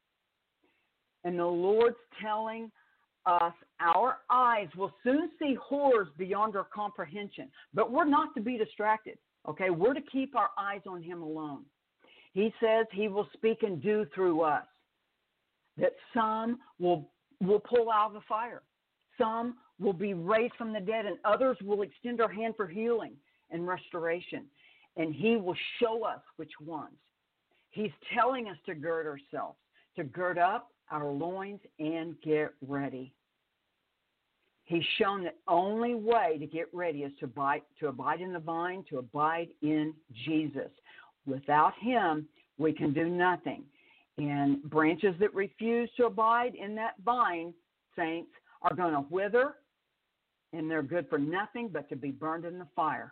And the Lord's telling us our eyes will soon see horrors beyond our comprehension. But we're not to be distracted, okay? We're to keep our eyes on him alone. He says he will speak and do through us, that some will, will pull out of the fire. Some will be raised from the dead, and others will extend our hand for healing and restoration. And he will show us which ones. He's telling us to gird ourselves, to gird up our loins and get ready. He's shown the only way to get ready is to abide, to abide in the vine, to abide in Jesus. Without him, we can do nothing. And branches that refuse to abide in that vine, saints, are going to wither, and they're good for nothing but to be burned in the fire.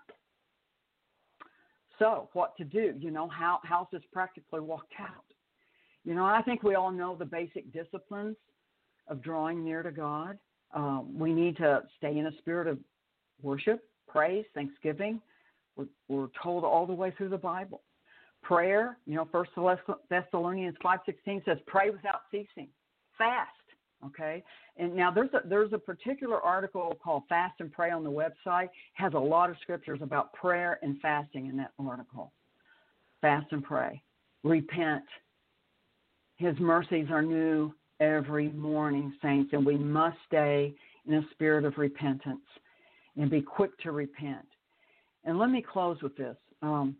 So what to do? You know, how how's this practically walked out? You know, I think we all know the basic disciplines of drawing near to God. Um, we need to stay in a spirit of worship, praise, thanksgiving. We're, we're told all the way through the Bible. Prayer, you know, First Thessalonians five sixteen says, pray without ceasing. Fast, okay? And now there's a, there's a particular article called Fast and Pray on the website. It has a lot of scriptures about prayer and fasting in that article. Fast and pray. Repent. His mercies are new every morning, saints, and we must stay in a spirit of repentance and be quick to repent. And let me close with this. Um,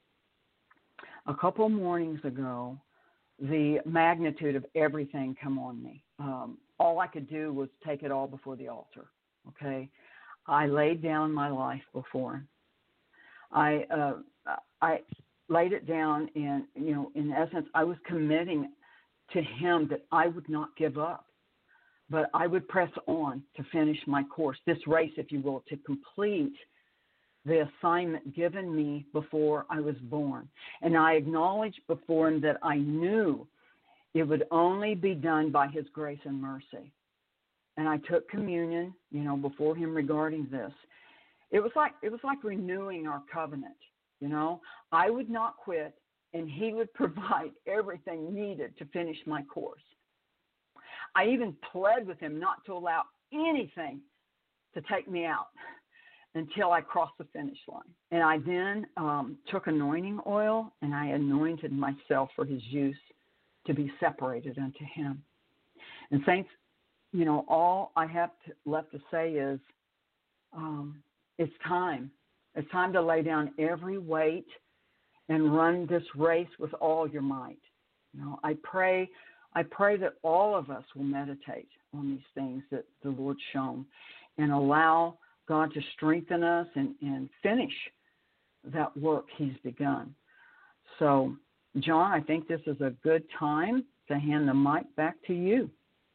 a couple of mornings ago, the magnitude of everything come on me. Um, all I could do was take it all before the altar, okay? I laid down my life before him. I, uh, I laid it down, and, you know, in essence, I was committing to him that I would not give up, but I would press on to finish my course, this race, if you will, to complete the assignment given me before I was born. And I acknowledged before him that I knew it would only be done by his grace and mercy. And I took communion, you know, before him regarding this. It was like it was like renewing our covenant, you know. I would not quit, and he would provide everything needed to finish my course. I even pled with him not to allow anything to take me out until I crossed the finish line. And I then um, took anointing oil, and I anointed myself for his use to be separated unto him. And saints, you know, all I have to, left to say is um, it's time. It's time to lay down every weight and run this race with all your might. You know, I pray, I pray that all of us will meditate on these things that the Lord's shown and allow God to strengthen us and, and finish that work he's begun. So, John, I think this is a good time to hand the mic back to you.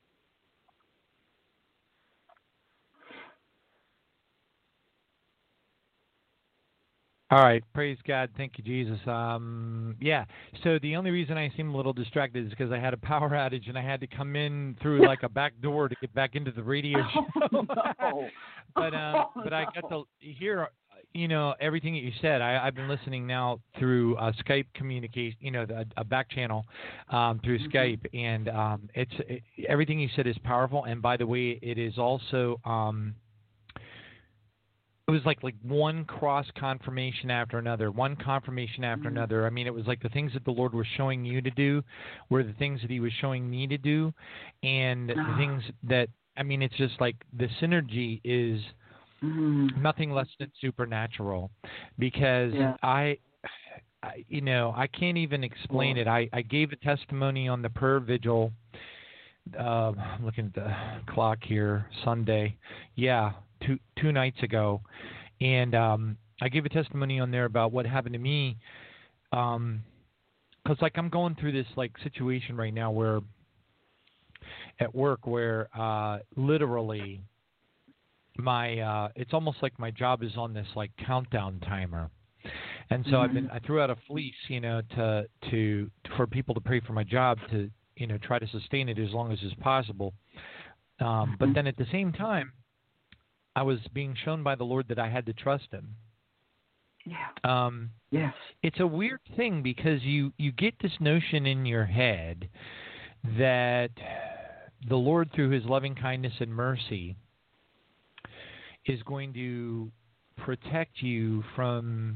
All right. Praise God. Thank you, Jesus. Um, yeah. So the only reason I seem a little distracted is because I had a power outage and I had to come in through like a back door to get back into the radio show. Oh, no. but um, oh, but I got no. to hear, you know, everything that you said. I, I've been listening now through uh, Skype communication, you know, the, a back channel um, through mm-hmm. Skype, and um, it's it, everything you said is powerful. And by the way, it is also. Um, it was like like one cross confirmation after another, one confirmation after Mm-hmm. another. I mean, it was like the things that the Lord was showing you to do were the things that He was showing me to do, and the Ah. things that I mean, it's just like the synergy is Mm-hmm. nothing less than supernatural, because Yeah. I, I you know, I can't even explain Lord. it. I I gave a testimony on the prayer vigil. Uh, I'm looking at the clock here. Sunday, yeah, two two nights ago. And um, I gave a testimony on there about what happened to me, because um, like I'm going through this like situation right now where at work where uh, literally my uh, it's almost like my job is on this like countdown timer, and so Mm-hmm. I've been I threw out a fleece, you know, to to for people to pray for my job to you know try to sustain it as long as is possible. Um, Mm-hmm. but then at the same time, I was being shown by the Lord that I had to trust Him. Yeah. Um, Yes. it's a weird thing because you, you get this notion in your head that the Lord, through His loving kindness and mercy, is going to protect you from,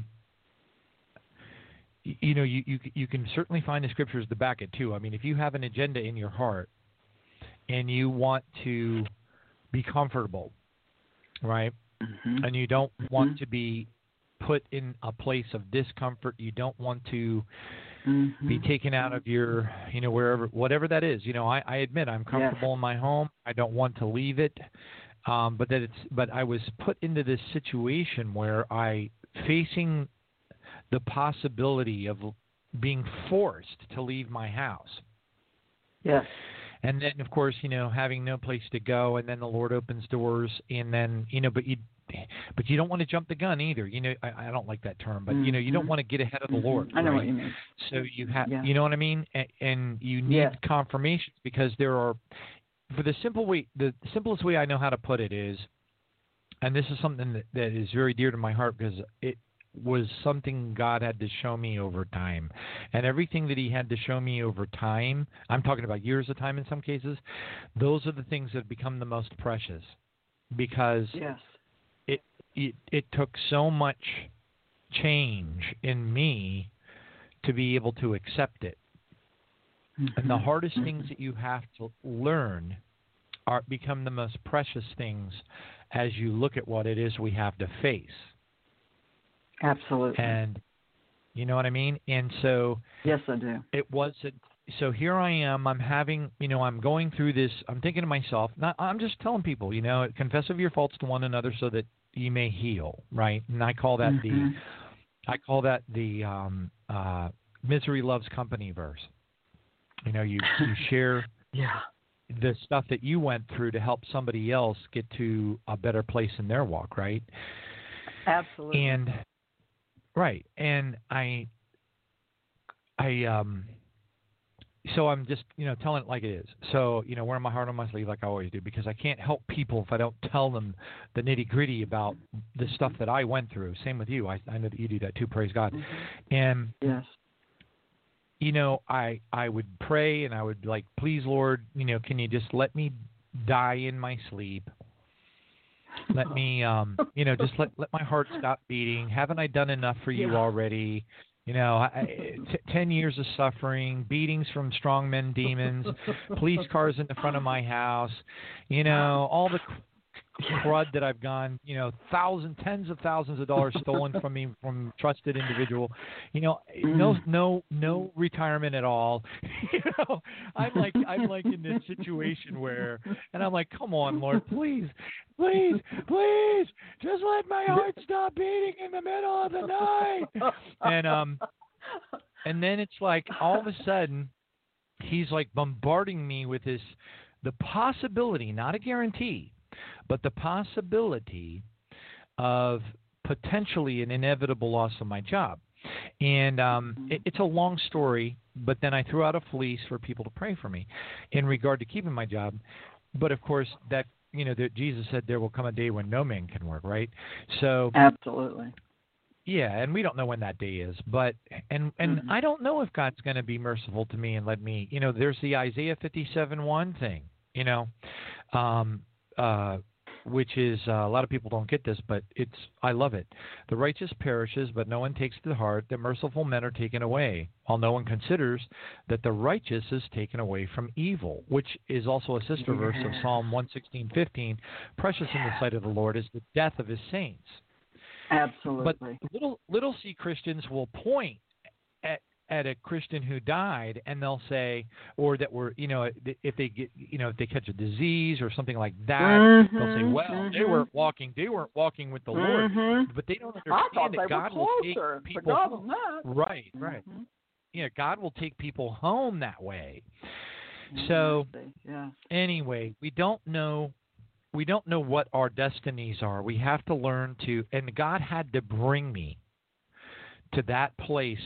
you know, you, you, you can certainly find the scriptures to back it too. I mean, if you have an agenda in your heart and you want to be comfortable, right? Mm-hmm. And you don't Mm-hmm. want to be put in a place of discomfort. You don't want to Mm-hmm. be taken out of your, you know, wherever, whatever that is. You know, I, I admit I'm comfortable Yes. in my home. I don't want to leave it. Um, but that it's, but I was put into this situation where I, facing the possibility of being forced to leave my house. Yes. And then, of course, you know, having no place to go, and then the Lord opens doors, and then, you know, but you, but you don't want to jump the gun either. You know, I, I don't like that term, but mm-hmm. you know, you don't want to get ahead of the mm-hmm. Lord. I know right? what you mean. So you have, Yeah. you know what I mean, and, and you need Yes. confirmations, because there are, for the simple way, the simplest way I know how to put it is, and this is something that, that is very dear to my heart because it was something God had to show me over time. And everything that He had to show me over time, I'm talking about years of time in some cases, those are the things that become the most precious, because Yes. it it, it took so much change in me to be able to accept it. Mm-hmm. And the hardest mm-hmm. things that you have to learn are become the most precious things as you look at what it is we have to face. Absolutely. And you know what I mean? And so yes, I do. it wasn't, so here I am, I'm having, you know, I'm going through this, I'm thinking to myself, not, I'm just telling people, you know, confess of your faults to one another so that you may heal, right? And I call that mm-hmm. the, I call that the um, uh, misery loves company verse. You know, you, you share yeah. the stuff that you went through to help somebody else get to a better place in their walk, right? Absolutely. And right, and I, I, um, so I'm just, you know, telling it like it is. So, you know, wearing my heart on my sleeve like I always do, because I can't help people if I don't tell them the nitty gritty about the stuff that I went through. Same with you. I, I know that you do that too. Praise God. Mm-hmm. And yes. you know, I I would pray and I would like, please, Lord, you know, can you just let me die in my sleep? Let me, um, you know, just let let my heart stop beating. Haven't I done enough for you yeah. already? You know, I, t- ten years of suffering, beatings from strongmen demons, police cars in the front of my house, you know, all the crud that I've gone, you know, thousands, tens of thousands of dollars stolen from me from trusted individual, you know, no, no, no retirement at all. You know, I'm like, I'm like in this situation where, and I'm like, come on, Lord, please, please, please, just let my heart stop beating in the middle of the night. And, um, and then it's like, all of a sudden, He's like bombarding me with this, the possibility, not a guarantee, but the possibility of potentially an inevitable loss of my job. And um, it, it's a long story, but then I threw out a fleece for people to pray for me in regard to keeping my job. But of course, that, you know, that Jesus said there will come a day when no man can work, right? So absolutely. Yeah, and we don't know when that day is, but and and mm-hmm. I don't know if God's going to be merciful to me and let me, you know, there's the Isaiah fifty-seven one thing, you know, um, uh, which is uh, a lot of people don't get this, but it's I love it. The righteous perishes, but no one takes to heart that merciful men are taken away, while no one considers that the righteous is taken away from evil, which is also a sister yeah. verse of Psalm one sixteen fifteen. Precious in the sight of the Lord is the death of his saints. Absolutely. But little little C Christians will point at at a Christian who died, and they'll say, or that were, you know, if they get, you know, if they catch a disease or something like that, mm-hmm, they'll say, well, mm-hmm. they weren't walking, they weren't walking with the mm-hmm. Lord, but they don't understand I thought that they God were will closer, take people but God home. was not. Right, right. Mm-hmm. Yeah, God will take people home that way. Mm-hmm. So, yeah. anyway, we don't know. We don't know what our destinies are. We have to learn to, and God had to bring me to that place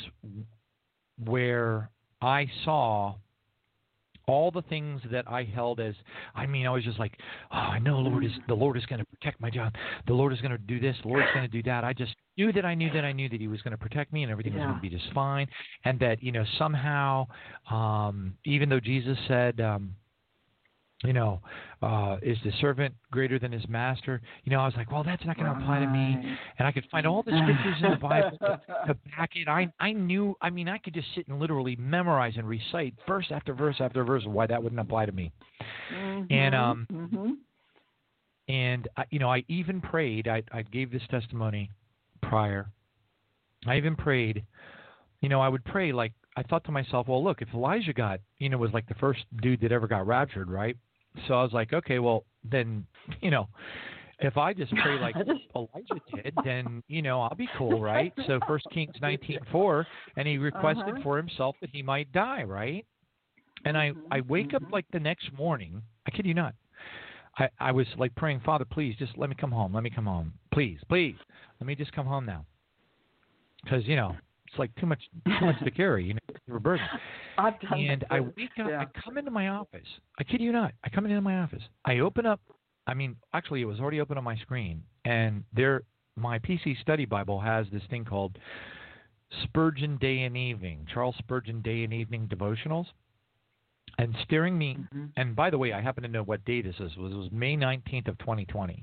where I saw all the things that I held as, I mean, I was just like, oh, I know Lord is, the Lord is going to protect my job. The Lord is going to do this. The Lord is going to do that. I just knew that I knew that I knew that he was going to protect me and everything yeah. was going to be just fine. And that, you know, somehow, um, even though Jesus said, um, you know, uh, is the servant greater than his master? You know, I was like, well, that's not going to apply to me. And I could find all the scriptures in the Bible to, to back it. I I knew, I mean, I could just sit and literally memorize and recite verse after verse after verse of why that wouldn't apply to me. Mm-hmm. And, um, mm-hmm. and I, you know, I even prayed, I, I gave this testimony prior. I even prayed, you know, I would pray like, I thought to myself, well, look, if Elijah got, you know, was like the first dude that ever got raptured, right? So I was like, okay, well, then, you know, if I just pray like Elijah did, then, you know, I'll be cool, right? So First Kings nineteen four, and he requested uh-huh. for himself that he might die, right? And I, mm-hmm. I wake mm-hmm. up like the next morning. I kid you not. I, I was like praying, Father, please just let me come home. Let me come home. Please, please. Let me just come home now. Because, you know, it's like too much too much to carry, you know, you're a burden. I've done and that I wake up, yeah. I come into my office. I kid you not. I come into my office. I open up, I mean, actually it was already open on my screen. And there, my P C Study Bible has this thing called Spurgeon Day and Evening, Charles Spurgeon Day and Evening Devotionals. And staring me, mm-hmm. and by the way, I happen to know what day this is. It was, it was May nineteenth of twenty twenty.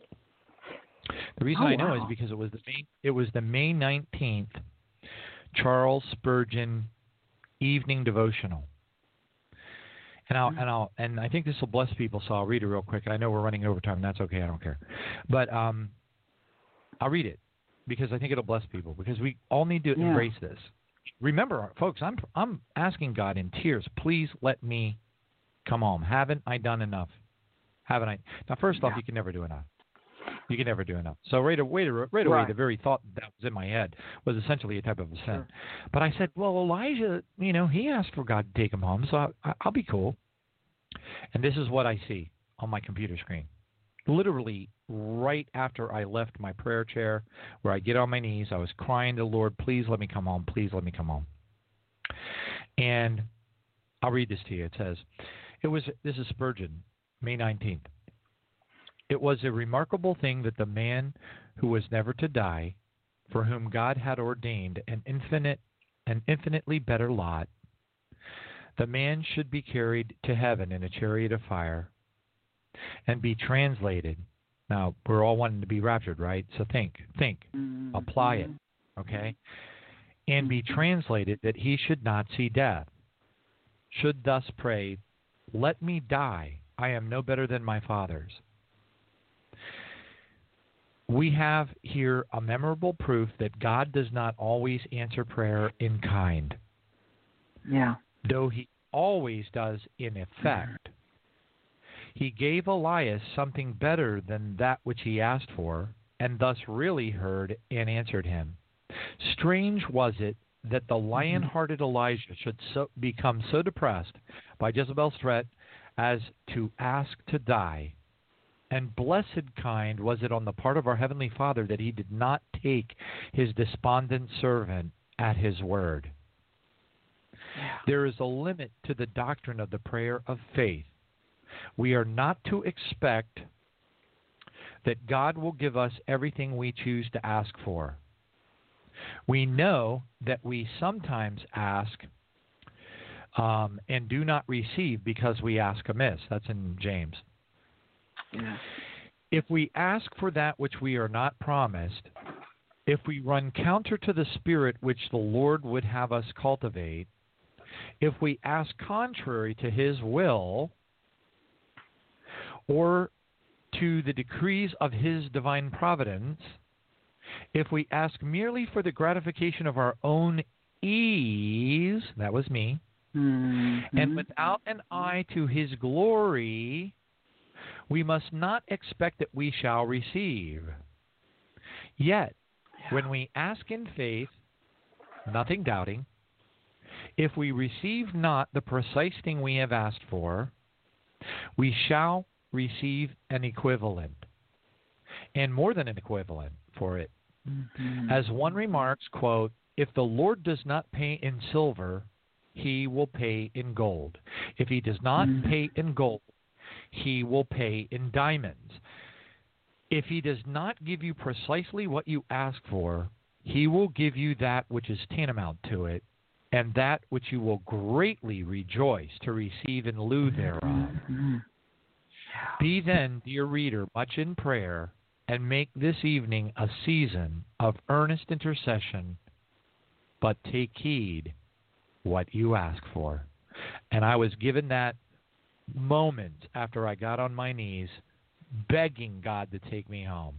The reason oh, I know wow. is because it was the May, it was the May nineteenth Charles Spurgeon Evening Devotional. And I'll, and I'll, and I think this will bless people, so I'll read it real quick. I know we're running over time. That's okay. I don't care. But um, I'll read it because I think it'll bless people because we all need to yeah. embrace this. Remember, folks, I'm I'm asking God in tears, please let me come home. Haven't I done enough? Haven't I? Now, first yeah. off, you can never do enough. You can never do enough. So right away, right away, right. the very thought that was in my head was essentially a type of a sin. Sure. But I said, well, Elijah, you know, he asked for God to take him home, so I, I'll be cool. And this is what I see on my computer screen. Literally, right after I left my prayer chair, where I get on my knees, I was crying to the Lord, please let me come home, please let me come home. And I'll read this to you. It says, "It was this is Spurgeon, May nineteenth. It was a remarkable thing that the man who was never to die, for whom God had ordained an infinite, an infinitely better lot, the man should be carried to heaven in a chariot of fire, and be translated." Now, we're all wanting to be raptured, right? So think, think, mm-hmm. apply it, okay? And be translated that he should not see death, should thus pray, "Let me die. I am no better than my fathers." We have here a memorable proof that God does not always answer prayer in kind. Yeah. Though he always does in effect. He gave Elias something better than that which he asked for, and thus really heard and answered him. Strange was it that the lion-hearted Elijah should so become so depressed by Jezebel's threat as to ask to die. And blessed kind was it on the part of our Heavenly Father that he did not take his despondent servant at his word. Yeah. There is a limit to the doctrine of the prayer of faith. We are not to expect that God will give us everything we choose to ask for. We know that we sometimes ask um, and do not receive because we ask amiss. That's in James. Yeah. If we ask for that which we are not promised, if we run counter to the Spirit which the Lord would have us cultivate, if we ask contrary to His will or to the decrees of His divine providence, if we ask merely for the gratification of our own ease, that was me, mm-hmm. and without an eye to His glory, we must not expect that we shall receive. Yet, when we ask in faith, nothing doubting, if we receive not the precise thing we have asked for, we shall receive an equivalent, and more than an equivalent for it. Mm-hmm. As one remarks, quote, if the Lord does not pay in silver, He will pay in gold. If He does not mm-hmm. pay in gold, He will pay in diamonds. If He does not give you precisely what you ask for, He will give you that which is tantamount to it, and that which you will greatly rejoice to receive in lieu thereof. Mm-hmm. Be then, dear reader, much in prayer, and make this evening a season of earnest intercession, but take heed what you ask for. And I was given that moment after I got on my knees, begging God to take me home.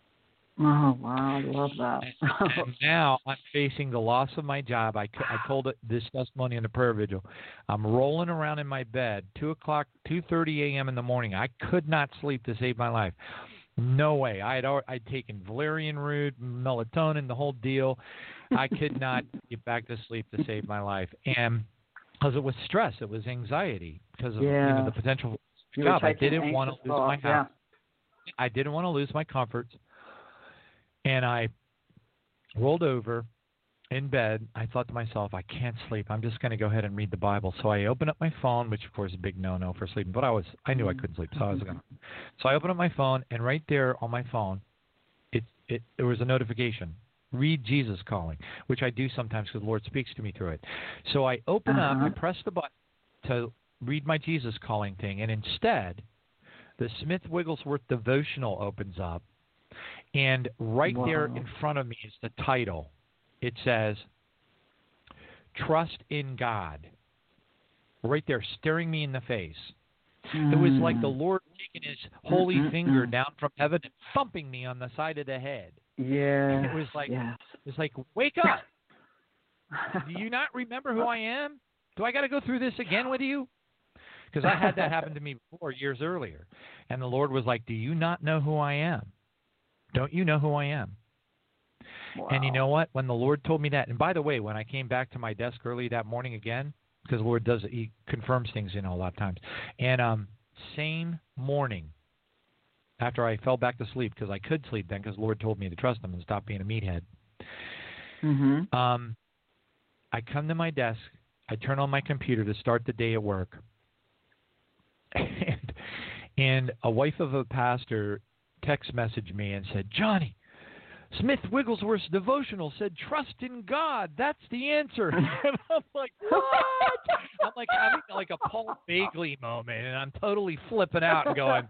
Oh, wow, I love that. and, and now I'm facing the loss of my job. I, I told it, this testimony in the prayer vigil. I'm rolling around in my bed, two o'clock, two thirty a.m. in the morning. I could not sleep to save my life. No way. I had I'd taken valerian root, melatonin, the whole deal. I could not get back to sleep to save my life. And because it was stress, it was anxiety because of yeah. you know, the potential for job. I didn't want to lose my house. Yeah. I didn't want to lose my comforts. And I rolled over in bed. I thought to myself, I can't sleep. I'm just going to go ahead and read the Bible. So I opened up my phone, which of course is a big no-no for sleeping. But I was, I knew I couldn't sleep, so I was going. So I opened up my phone, and right there on my phone, it it there was a notification. Read Jesus Calling, which I do sometimes because the Lord speaks to me through it. So I open uh-huh. up, I press the button to read my Jesus Calling thing, and instead, the Smith Wigglesworth devotional opens up. And right wow. there in front of me is the title. It says, Trust in God. Right there, staring me in the face. Mm. It was like the Lord taking His holy Mm-mm-mm. finger down from heaven and thumping me on the side of the head. Yeah. And it was like, yes. it was like, wake up. Do you not remember who I am? Do I got to go through this again with you? Because I had that happen to me before, years earlier. And the Lord was like, do you not know who I am? Don't you know who I am? Wow. And you know what? When the Lord told me that, and by the way, when I came back to my desk early that morning again, because the Lord does it, He confirms things, you know, a lot of times. And um, same morning, after I fell back to sleep, because I could sleep then, because the Lord told me to trust Him and stop being a meathead. Mm-hmm. Um, I come to my desk, I turn on my computer to start the day at work, and, and a wife of a pastor text messaged me and said, Johnny, Smith Wigglesworth's devotional said, trust in God. That's the answer. And I'm like, what? I'm like having like a Paul Bagley moment, and I'm totally flipping out and going,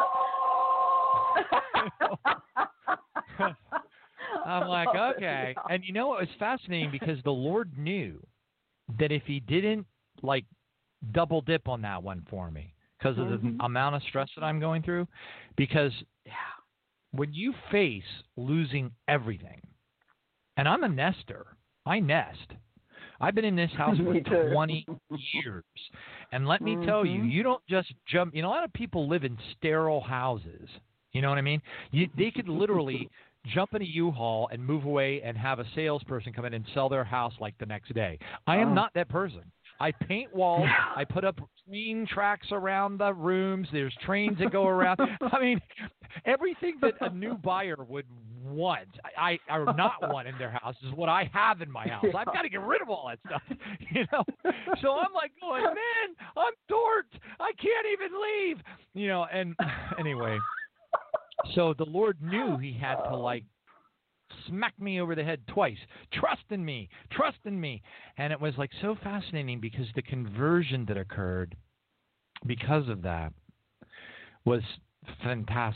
I'm like, okay. And you know, it was fascinating because the Lord knew that if He didn't like double dip on that one for me, because of mm-hmm. the amount of stress that I'm going through, because yeah, when you face losing everything, and I'm a nester, I nest. I've been in this house for twenty years, and let me mm-hmm. tell you, you don't just jump. You know, a lot of people live in sterile houses. You know what I mean? You, they could literally jump in a U-Haul and move away and have a salesperson come in and sell their house like the next day. I am oh. not that person. I paint walls. I put up train tracks around the rooms. There's trains that go around. I mean, everything that a new buyer would want, I, I or not want in their house is what I have in my house. I've got to get rid of all that stuff, you know. So I'm like going, man, I'm dorked. I can't even leave, you know. And anyway, so the Lord knew He had to like smack me over the head twice. Trust in me. Trust in me. And it was like so fascinating because the conversion that occurred because of that was fantastic.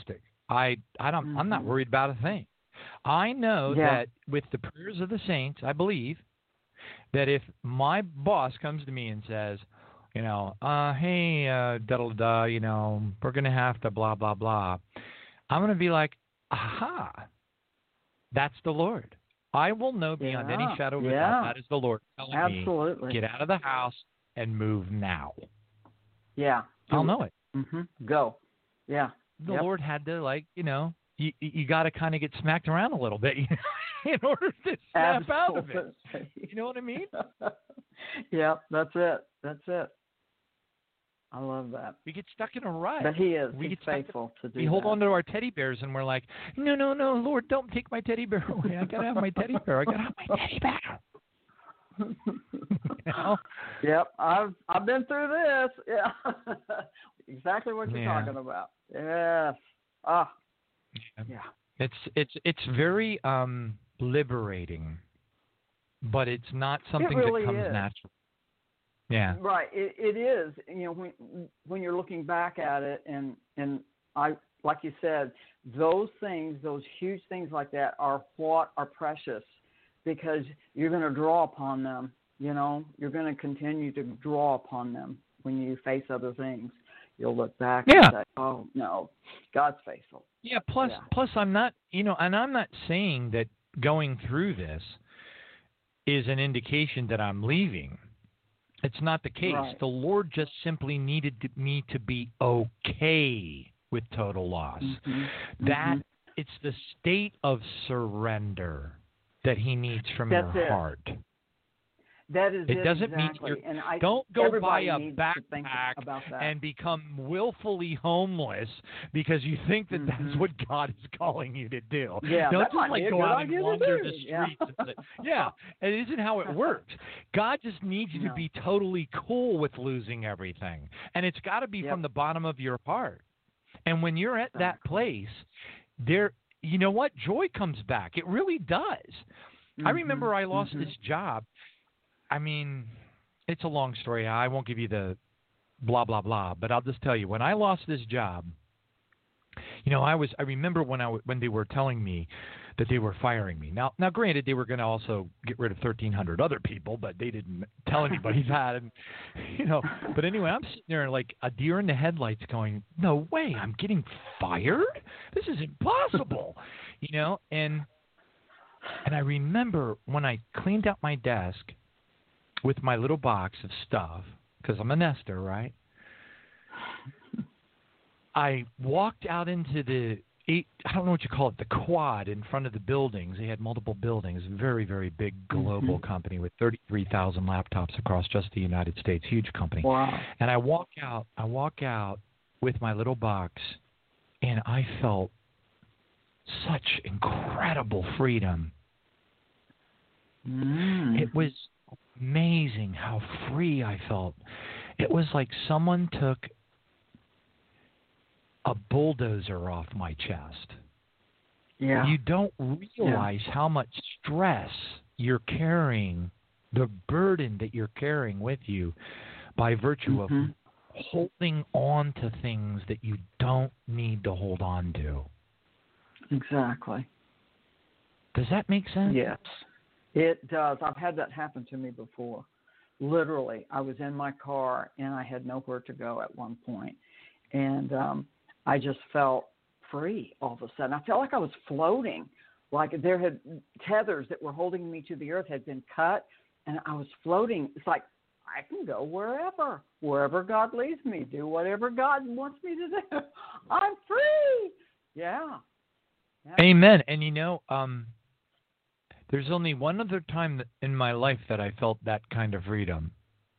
I, I don't, Mm-hmm. I'm not worried about a thing. I know Yeah. that with the prayers of the saints, I believe that if my boss comes to me and says, you know, uh, hey, uh, da da da, you know, we're going to have to blah, blah, blah, I'm going to be like, aha, that's the Lord. I will know beyond Yeah. any shadow of a Yeah. doubt that is the Lord telling Absolutely. me, get out of the house and move now. Yeah. I'll know it. Mm-hmm. Go. Yeah. The Yep. Lord had to, like, you know, you, you got to kind of get smacked around a little bit in order to snap Absolutely. out of it. You know what I mean? Yep. That's it. That's it. I love that. We get stuck in a rut. But he is. We He's get faithful to do We hold that. on to our teddy bears and we're like, no, no, no, Lord, don't take my teddy bear away. I got to have my teddy bear. I got to have my teddy bear. You know? Yep. I've I've been through this. Yeah. Exactly what you're Yeah. talking about. Yes. Ah. Yeah. It's it's it's very um, liberating, but it's not something really that comes is. naturally. Yeah. Right. It, it is. You know, when when you're looking back at it, and and I, like you said, those things, those huge things like that, are what are precious, because you're going to draw upon them. You know, you're going to continue to draw upon them when you face other things. You'll look back Yeah. and say, "Oh no, God's faithful." Yeah. Plus, Yeah. plus, I'm not, you know, and I'm not saying that going through this is an indication that I'm leaving. It's not the case. Right. The Lord just simply needed to, me to be okay with total loss. Mm-hmm. That Mm-hmm. it's the state of surrender that He needs from That's your it. heart. That is It it doesn't exactly. mean you're, and I, don't go buy everybody a needs to think backpack about that. and become willfully homeless because you think that Mm-hmm. that's what God is calling you to do. Yeah, don't that just might like be a go good out and idea to wander do. the Yeah. streets. And say, yeah, it isn't how it works. God just needs you No. to be totally cool with losing everything, and it's got to be Yep. from the bottom of your heart. And when you're at that Exactly. place, there, you know what? Joy comes back. It really does. Mm-hmm. I remember I lost mm-hmm. this job. I mean, it's a long story. I won't give you the blah, blah, blah, but I'll just tell you, when I lost this job, you know, I was, I remember when I, when they were telling me that they were firing me. Now, now granted, they were going to also get rid of thirteen hundred other people, but they didn't tell anybody that. And, you know, but anyway, I'm sitting there like a deer in the headlights going, no way, I'm getting fired? This is impossible, you know? And, and I remember when I cleaned out my desk with my little box of stuff, because I'm a nester, right? I walked out into the eight, I don't know what you call it, the quad in front of the buildings. They had multiple buildings, very, very big global Mm-hmm. company with thirty-three thousand laptops across just the United States, huge company. Wow. And I walk out, I walk out with my little box, and I felt such incredible freedom. Mm. It was amazing how free I felt. It was like someone took a bulldozer off my chest. Yeah. You don't realize yeah. how much stress you're carrying, the burden that you're carrying with you by virtue mm-hmm. of holding on to things that you don't need to hold on to. Exactly. Does that make sense? Yes, it does. I've had that happen to me before. Literally, I was in my car and I had nowhere to go at one point. And um, I just felt free all of a sudden. I felt like I was floating, like there had tethers that were holding me to the earth had been cut, and I was floating. It's like I can go wherever, wherever God leads me, do whatever God wants me to do. I'm free. Yeah. yeah. Amen. And you know, um, there's only one other time in my life that I felt that kind of freedom.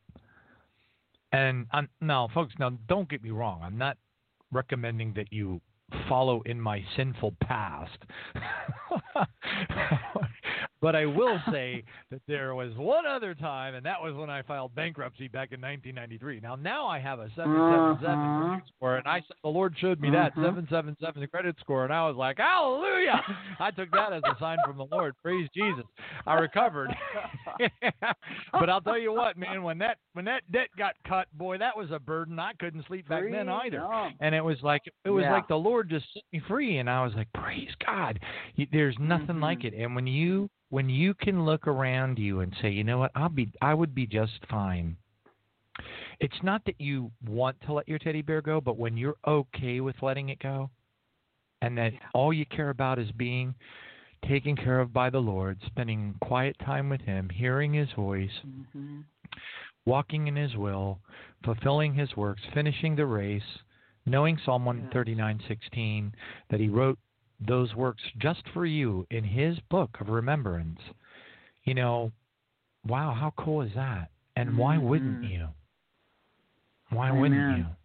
And I'm, now, folks, now don't get me wrong. I'm not recommending that you follow in my sinful past. But I will say that there was one other time, and that was when I filed bankruptcy back in nineteen ninety-three. Now, now I have a seven seven seven Uh-huh. credit score, and I the Lord showed me that Uh-huh. seven seven seven credit score, and I was like, hallelujah! I took that as a sign from the Lord. Praise Jesus! I recovered. But I'll tell you what, man, when that when that debt got cut, boy, that was a burden. I couldn't sleep back then either. Freedom. And it was like it was Yeah. like the Lord just set me free, and I was like, praise God! You- There's nothing Mhm. like it. And when you when you can look around you and say, you know what, I'll be I would be just fine. It's not that you want to let your teddy bear go, but when you're okay with letting it go, and that Yeah. all you care about is being taken care of by the Lord, spending quiet time with Him, hearing His voice, Mhm. walking in His will, fulfilling His works, finishing the race, knowing Psalm one thirty-nine sixteen, that He wrote those works just for you in His book of remembrance. You know, wow, how cool is that? And why wouldn't Mhm. you? Why wouldn't Amen. you?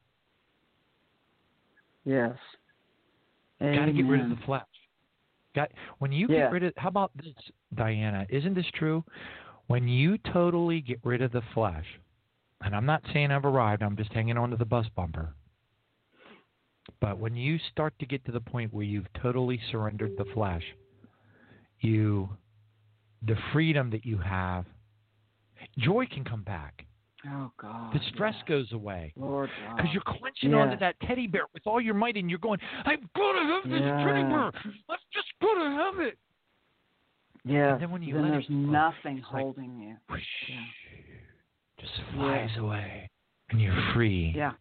Yes. Got to get rid of Amen. the flesh. Got when you Yeah. get rid of. How about this, Diana? Isn't this true? When you totally get rid of the flesh, and I'm not saying I've arrived. I'm just hanging on to the bus bumper. But when you start to get to the point where you've totally surrendered the flesh, you, the freedom that you have, joy can come back. Oh God. The stress yes. goes away. Lord Because God. you're clenching Yes. onto that teddy bear with all your might, and you're going, I've got to have this Yes. teddy bear. I've just got to have it. Yes. And then when you then let there's it go, nothing it's like, holding you. whoosh, Yeah. just flies Yeah. away, and you're free. Yeah.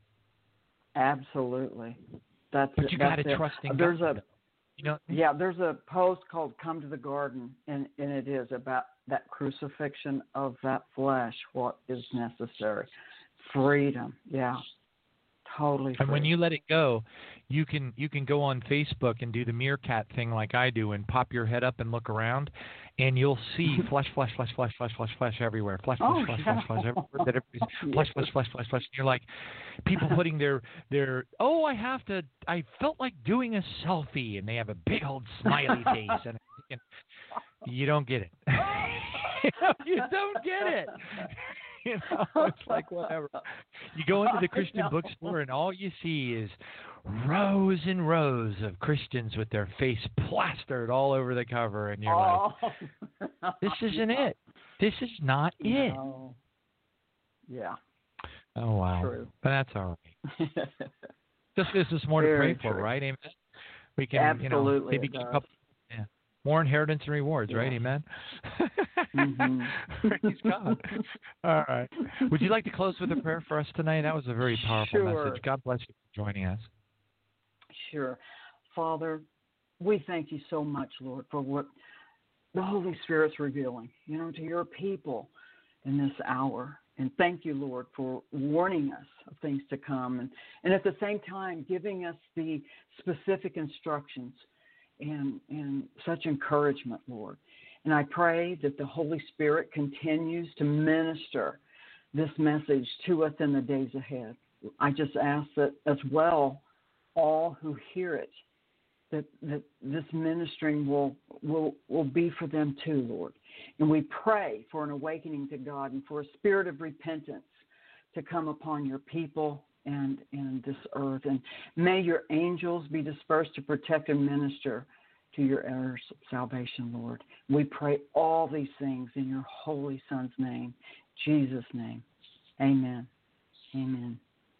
Absolutely. That's But it. you That's got to it. trust in There's God. a You know, yeah. There's a post called "Come to the Garden," and and it is about that crucifixion of that flesh. What is necessary? Freedom. Yeah. Totally free. and when you let it go, you can you can go on Facebook and do the meerkat thing like I do, and pop your head up and look around, and you'll see flesh, flesh, flesh, flesh, flesh, flesh, flesh everywhere. Flesh, flesh, Oh, flesh, yeah. flesh, flesh, everywhere. That everybody's Yes. flesh, flesh, flesh, flesh, flesh. You're like, people putting their their oh, I have to. I felt like doing a selfie, and they have a big old smiley face, and I'm thinking, you don't get it. you, know, you don't get it. You know, it's like whatever. You go into the Christian bookstore and all you see is rows and rows of Christians with their face plastered all over the cover, and you're oh. like, this isn't it. This is not it. No. Yeah. Oh, wow. True. But that's all right. Just gives us more Very to pray for, true. right? Amen. We can, Absolutely, you know, maybe it keep does. up. Yeah. More inheritance and rewards, right? Yeah. Amen. Mhm. Praise God. All right. Would you like to close with a prayer for us tonight? That was a very powerful Sure. message. God bless you for joining us. Sure. Father, we thank you so much, Lord, for what the Holy Spirit's revealing, you know, to your people in this hour. And thank you, Lord, for warning us of things to come, and, and at the same time giving us the specific instructions and, and such encouragement, Lord. And I pray that the Holy Spirit continues to minister this message to us in the days ahead. I just ask that as well, all who hear it, that, that this ministering will, will, will be for them too, Lord. And we pray for an awakening to God and for a spirit of repentance to come upon your people and, and this earth. And may your angels be dispersed to protect and minister to your heirs of salvation, Lord. We pray all these things in your holy Son's name, Jesus' name. Amen. Amen.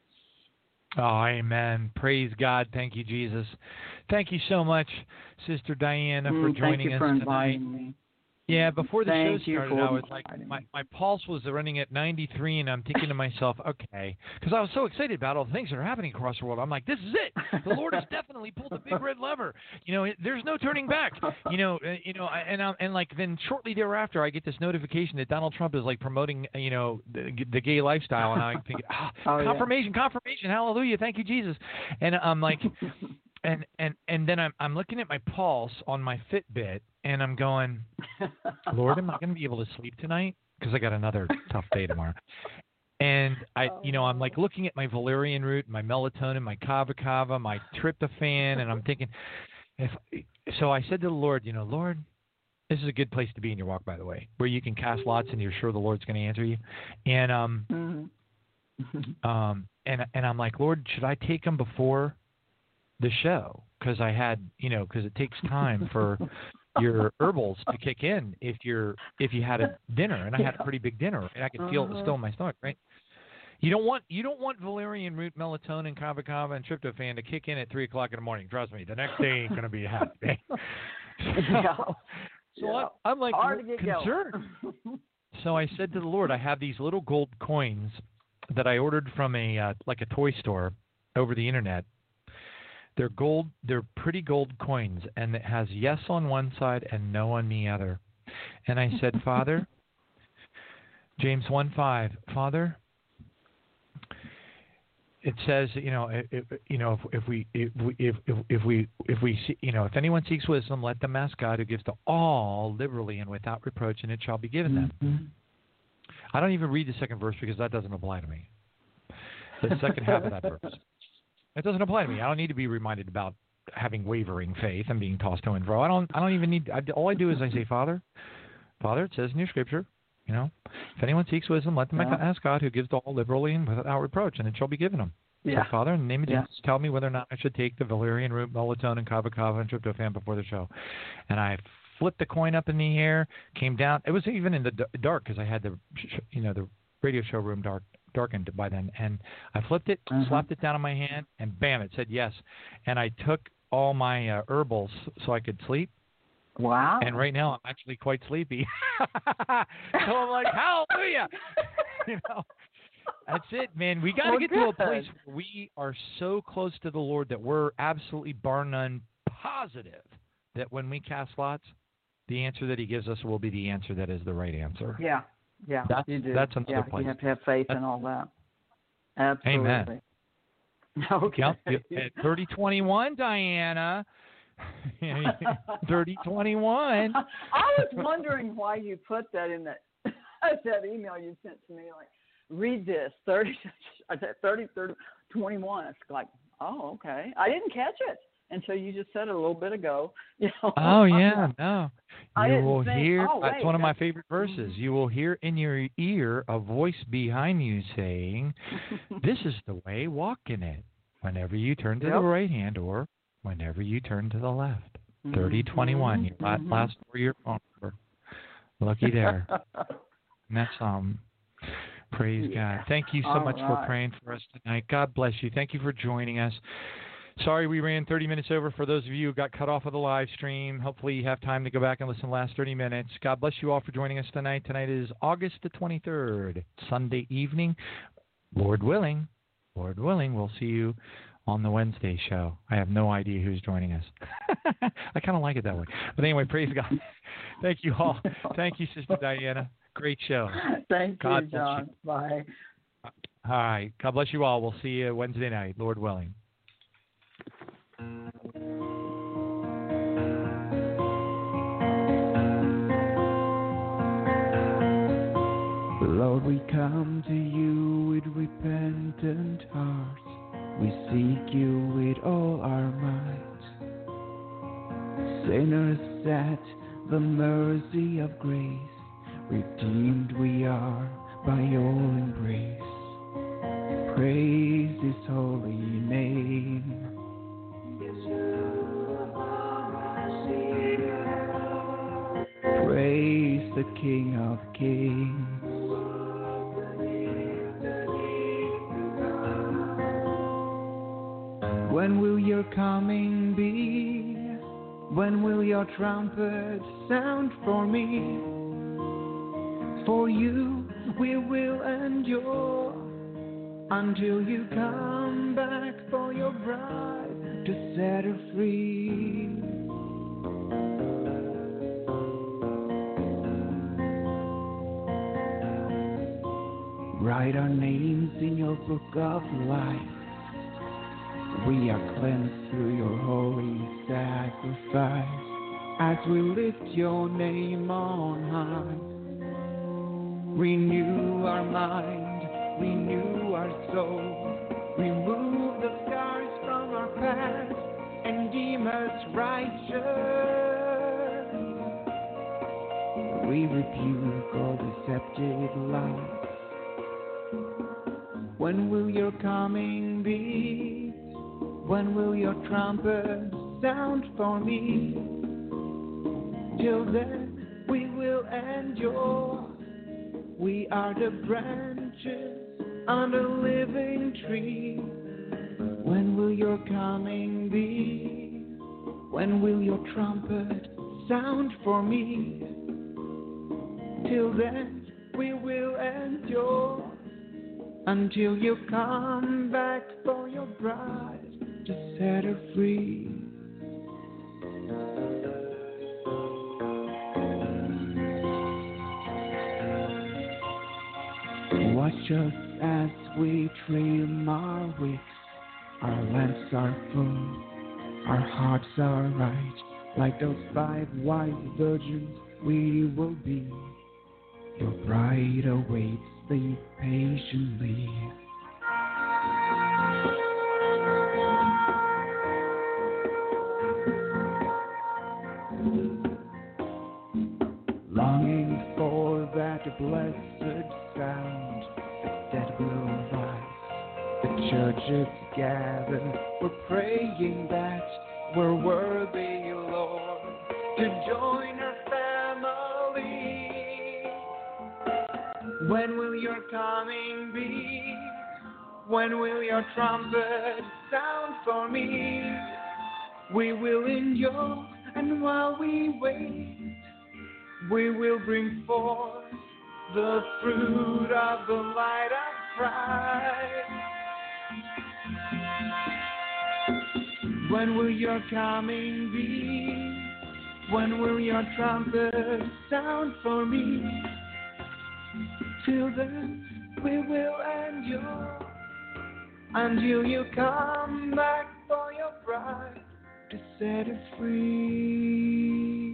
Oh, amen. Praise God. Thank you, Jesus. Thank you so much, Sister Diana, for Mm, joining thank you us for tonight. inviting me. Yeah, before the Thank show you started, for I was like, inviting my, me. my pulse was running at ninety-three, and I'm thinking to myself, okay, because I was so excited about all the things that are happening across the world. I'm like, this is it. The Lord has definitely pulled the big red lever. You know, it, there's no turning back. You know, uh, you know, I- and I'm, and like then shortly thereafter, I get this notification that Donald Trump is like promoting, you know, the, the gay lifestyle, and I think, ah, Oh, yeah. confirmation, confirmation, hallelujah, thank you, Jesus. And I'm like. And, and and then I'm I'm looking at my pulse on my Fitbit, and I'm going, Lord, am I going to be able to sleep tonight? Because I got another tough day tomorrow. And I, you know, I'm like looking at my valerian root, my melatonin, my kava kava, my tryptophan, and I'm thinking, if so, I said to the Lord, you know, Lord, This is a good place to be in your walk, by the way, where you can cast lots and you're sure the Lord's going to answer you. And um, mm-hmm. um, and and I'm like, Lord, should I take them before the show? Because I had, you know, because it takes time for your herbals to kick in if you're if you had a dinner, and I had a pretty big dinner, and I could feel uh-huh. it still in my stomach, right? You don't want you don't want valerian root, melatonin, kava kava, and tryptophan to kick in at three o'clock in the morning. Trust me, the next day ain't going to be a happy day. yeah. So, so yeah. I'm, I'm like concerned. So I said to the Lord, I have these little gold coins that I ordered from a uh, like a toy store over the internet. They're gold. They're pretty gold coins, and it has yes on one side and no on the other. And I said, Father, James one five, Father, it says, you know, if, you know, if, if we, if we, if, if, if we, if we, see, you know, if anyone seeks wisdom, let them ask God, who gives to all liberally and without reproach, and it shall be given them. Mm-hmm. I don't even read the second verse because that doesn't apply to me. The second half of that verse. It doesn't apply to me. I don't need to be reminded about having wavering faith and being tossed to and fro. I don't. I don't even need. I, all I do is I say, Father, Father. It says in your Scripture, you know, if anyone seeks wisdom, let them yeah. ask God, who gives to all liberally and without reproach, and it shall be given them. Yeah. So, Father, in the name of yeah. Jesus, tell me whether or not I should take the valerian root, melatonin, kava kava, and tryptophan before the show. And I flipped the coin up in the air, came down. It was even in the dark because I had the, you know, the radio show room dark. darkened by then, and I flipped it, uh-huh. slapped it down on my hand, and bam, it said yes. And I took all my uh, herbals so I could sleep. Wow. And right now I'm actually quite sleepy. So I'm like, hallelujah. You know, that's it, man. We got to well, get good. to a place where we are so close to the Lord that we're absolutely bar none positive that when we cast lots, the answer that he gives us will be the answer that is the right answer. Yeah. Yeah, that's, you do. That's another yeah, place. You have to have faith that's, in all that. Absolutely. Amen. Okay. Yep. At thirty twenty-one, Diana. thirty twenty-one. I was wondering why you put that in that that email you sent to me. Like, read this thirty, thirty, thirty, twenty-one. It's like, oh, okay. I didn't catch it until you just said it a little bit ago. You know? Oh yeah, no. I you will think, hear. oh, wait, that's one of my favorite verses. You will hear in your ear a voice behind you saying, "This is the way. Walk in it. Whenever you turn to yep. the right hand, or whenever you turn to the left." Mm-hmm. Thirty twenty-one. Your mm-hmm. last for your phone number. Looky there. And that's um. Praise yeah. God. Thank you so All much right. for praying for us tonight. God bless you. Thank you for joining us. Sorry we ran thirty minutes over for those of you who got cut off of the live stream. Hopefully you have time to go back and listen to the last thirty minutes. God bless you all for joining us tonight. Tonight is August the twenty-third, Sunday evening. Lord willing, Lord willing, we'll see you on the Wednesday show. I have no idea who's joining us. I kind of like it that way. But anyway, praise God. Thank you all. Thank you, Sister Diana. Great show. Thank God you, John. You. Bye. All right. God bless you all. We'll see you Wednesday night, Lord willing. Lord, we come to you with repentant hearts. We seek you with all our might. Sinners at the mercy of grace, redeemed we are by your embrace. Praise his holy name. Praise the King of Kings. When will your coming be? When will your trumpet sound for me? For you we will endure until you come back for your bride to set her free. Write our names in your book of life. We are cleansed through your holy sacrifice. As we lift your name on high, renew our mind, renew our soul, remove the scars from our past, and deem us righteous. we rebuke all deceptive lies. When will your coming be? When will your trumpet sound for me? Till then we will endure. We are the branches on the living tree. When will your coming be? When will your trumpet sound for me? Till then we will endure, until you come back for your bride to set her free. Watch us as we trim our wicks. Our lamps are full, our hearts are right. Like those five wise virgins we will be. Your bride awaits thee patiently. Longing for that blessed sound that will rise. The churches gather, we're praying that we're worthy, Lord, to join our family. When will your coming be? When will your trumpet sound for me? We will endure, and while we wait, we will bring forth the fruit of the light of Christ. When will your coming be? When will your trumpet sound for me? Till then we will endure, until you come back for your bride to set her free.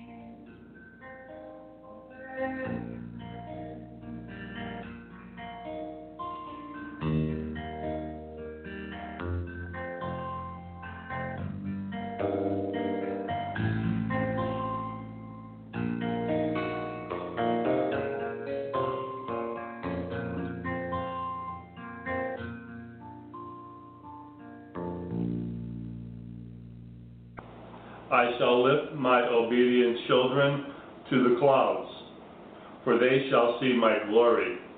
I shall lift my obedient children to the clouds, for they shall see my glory.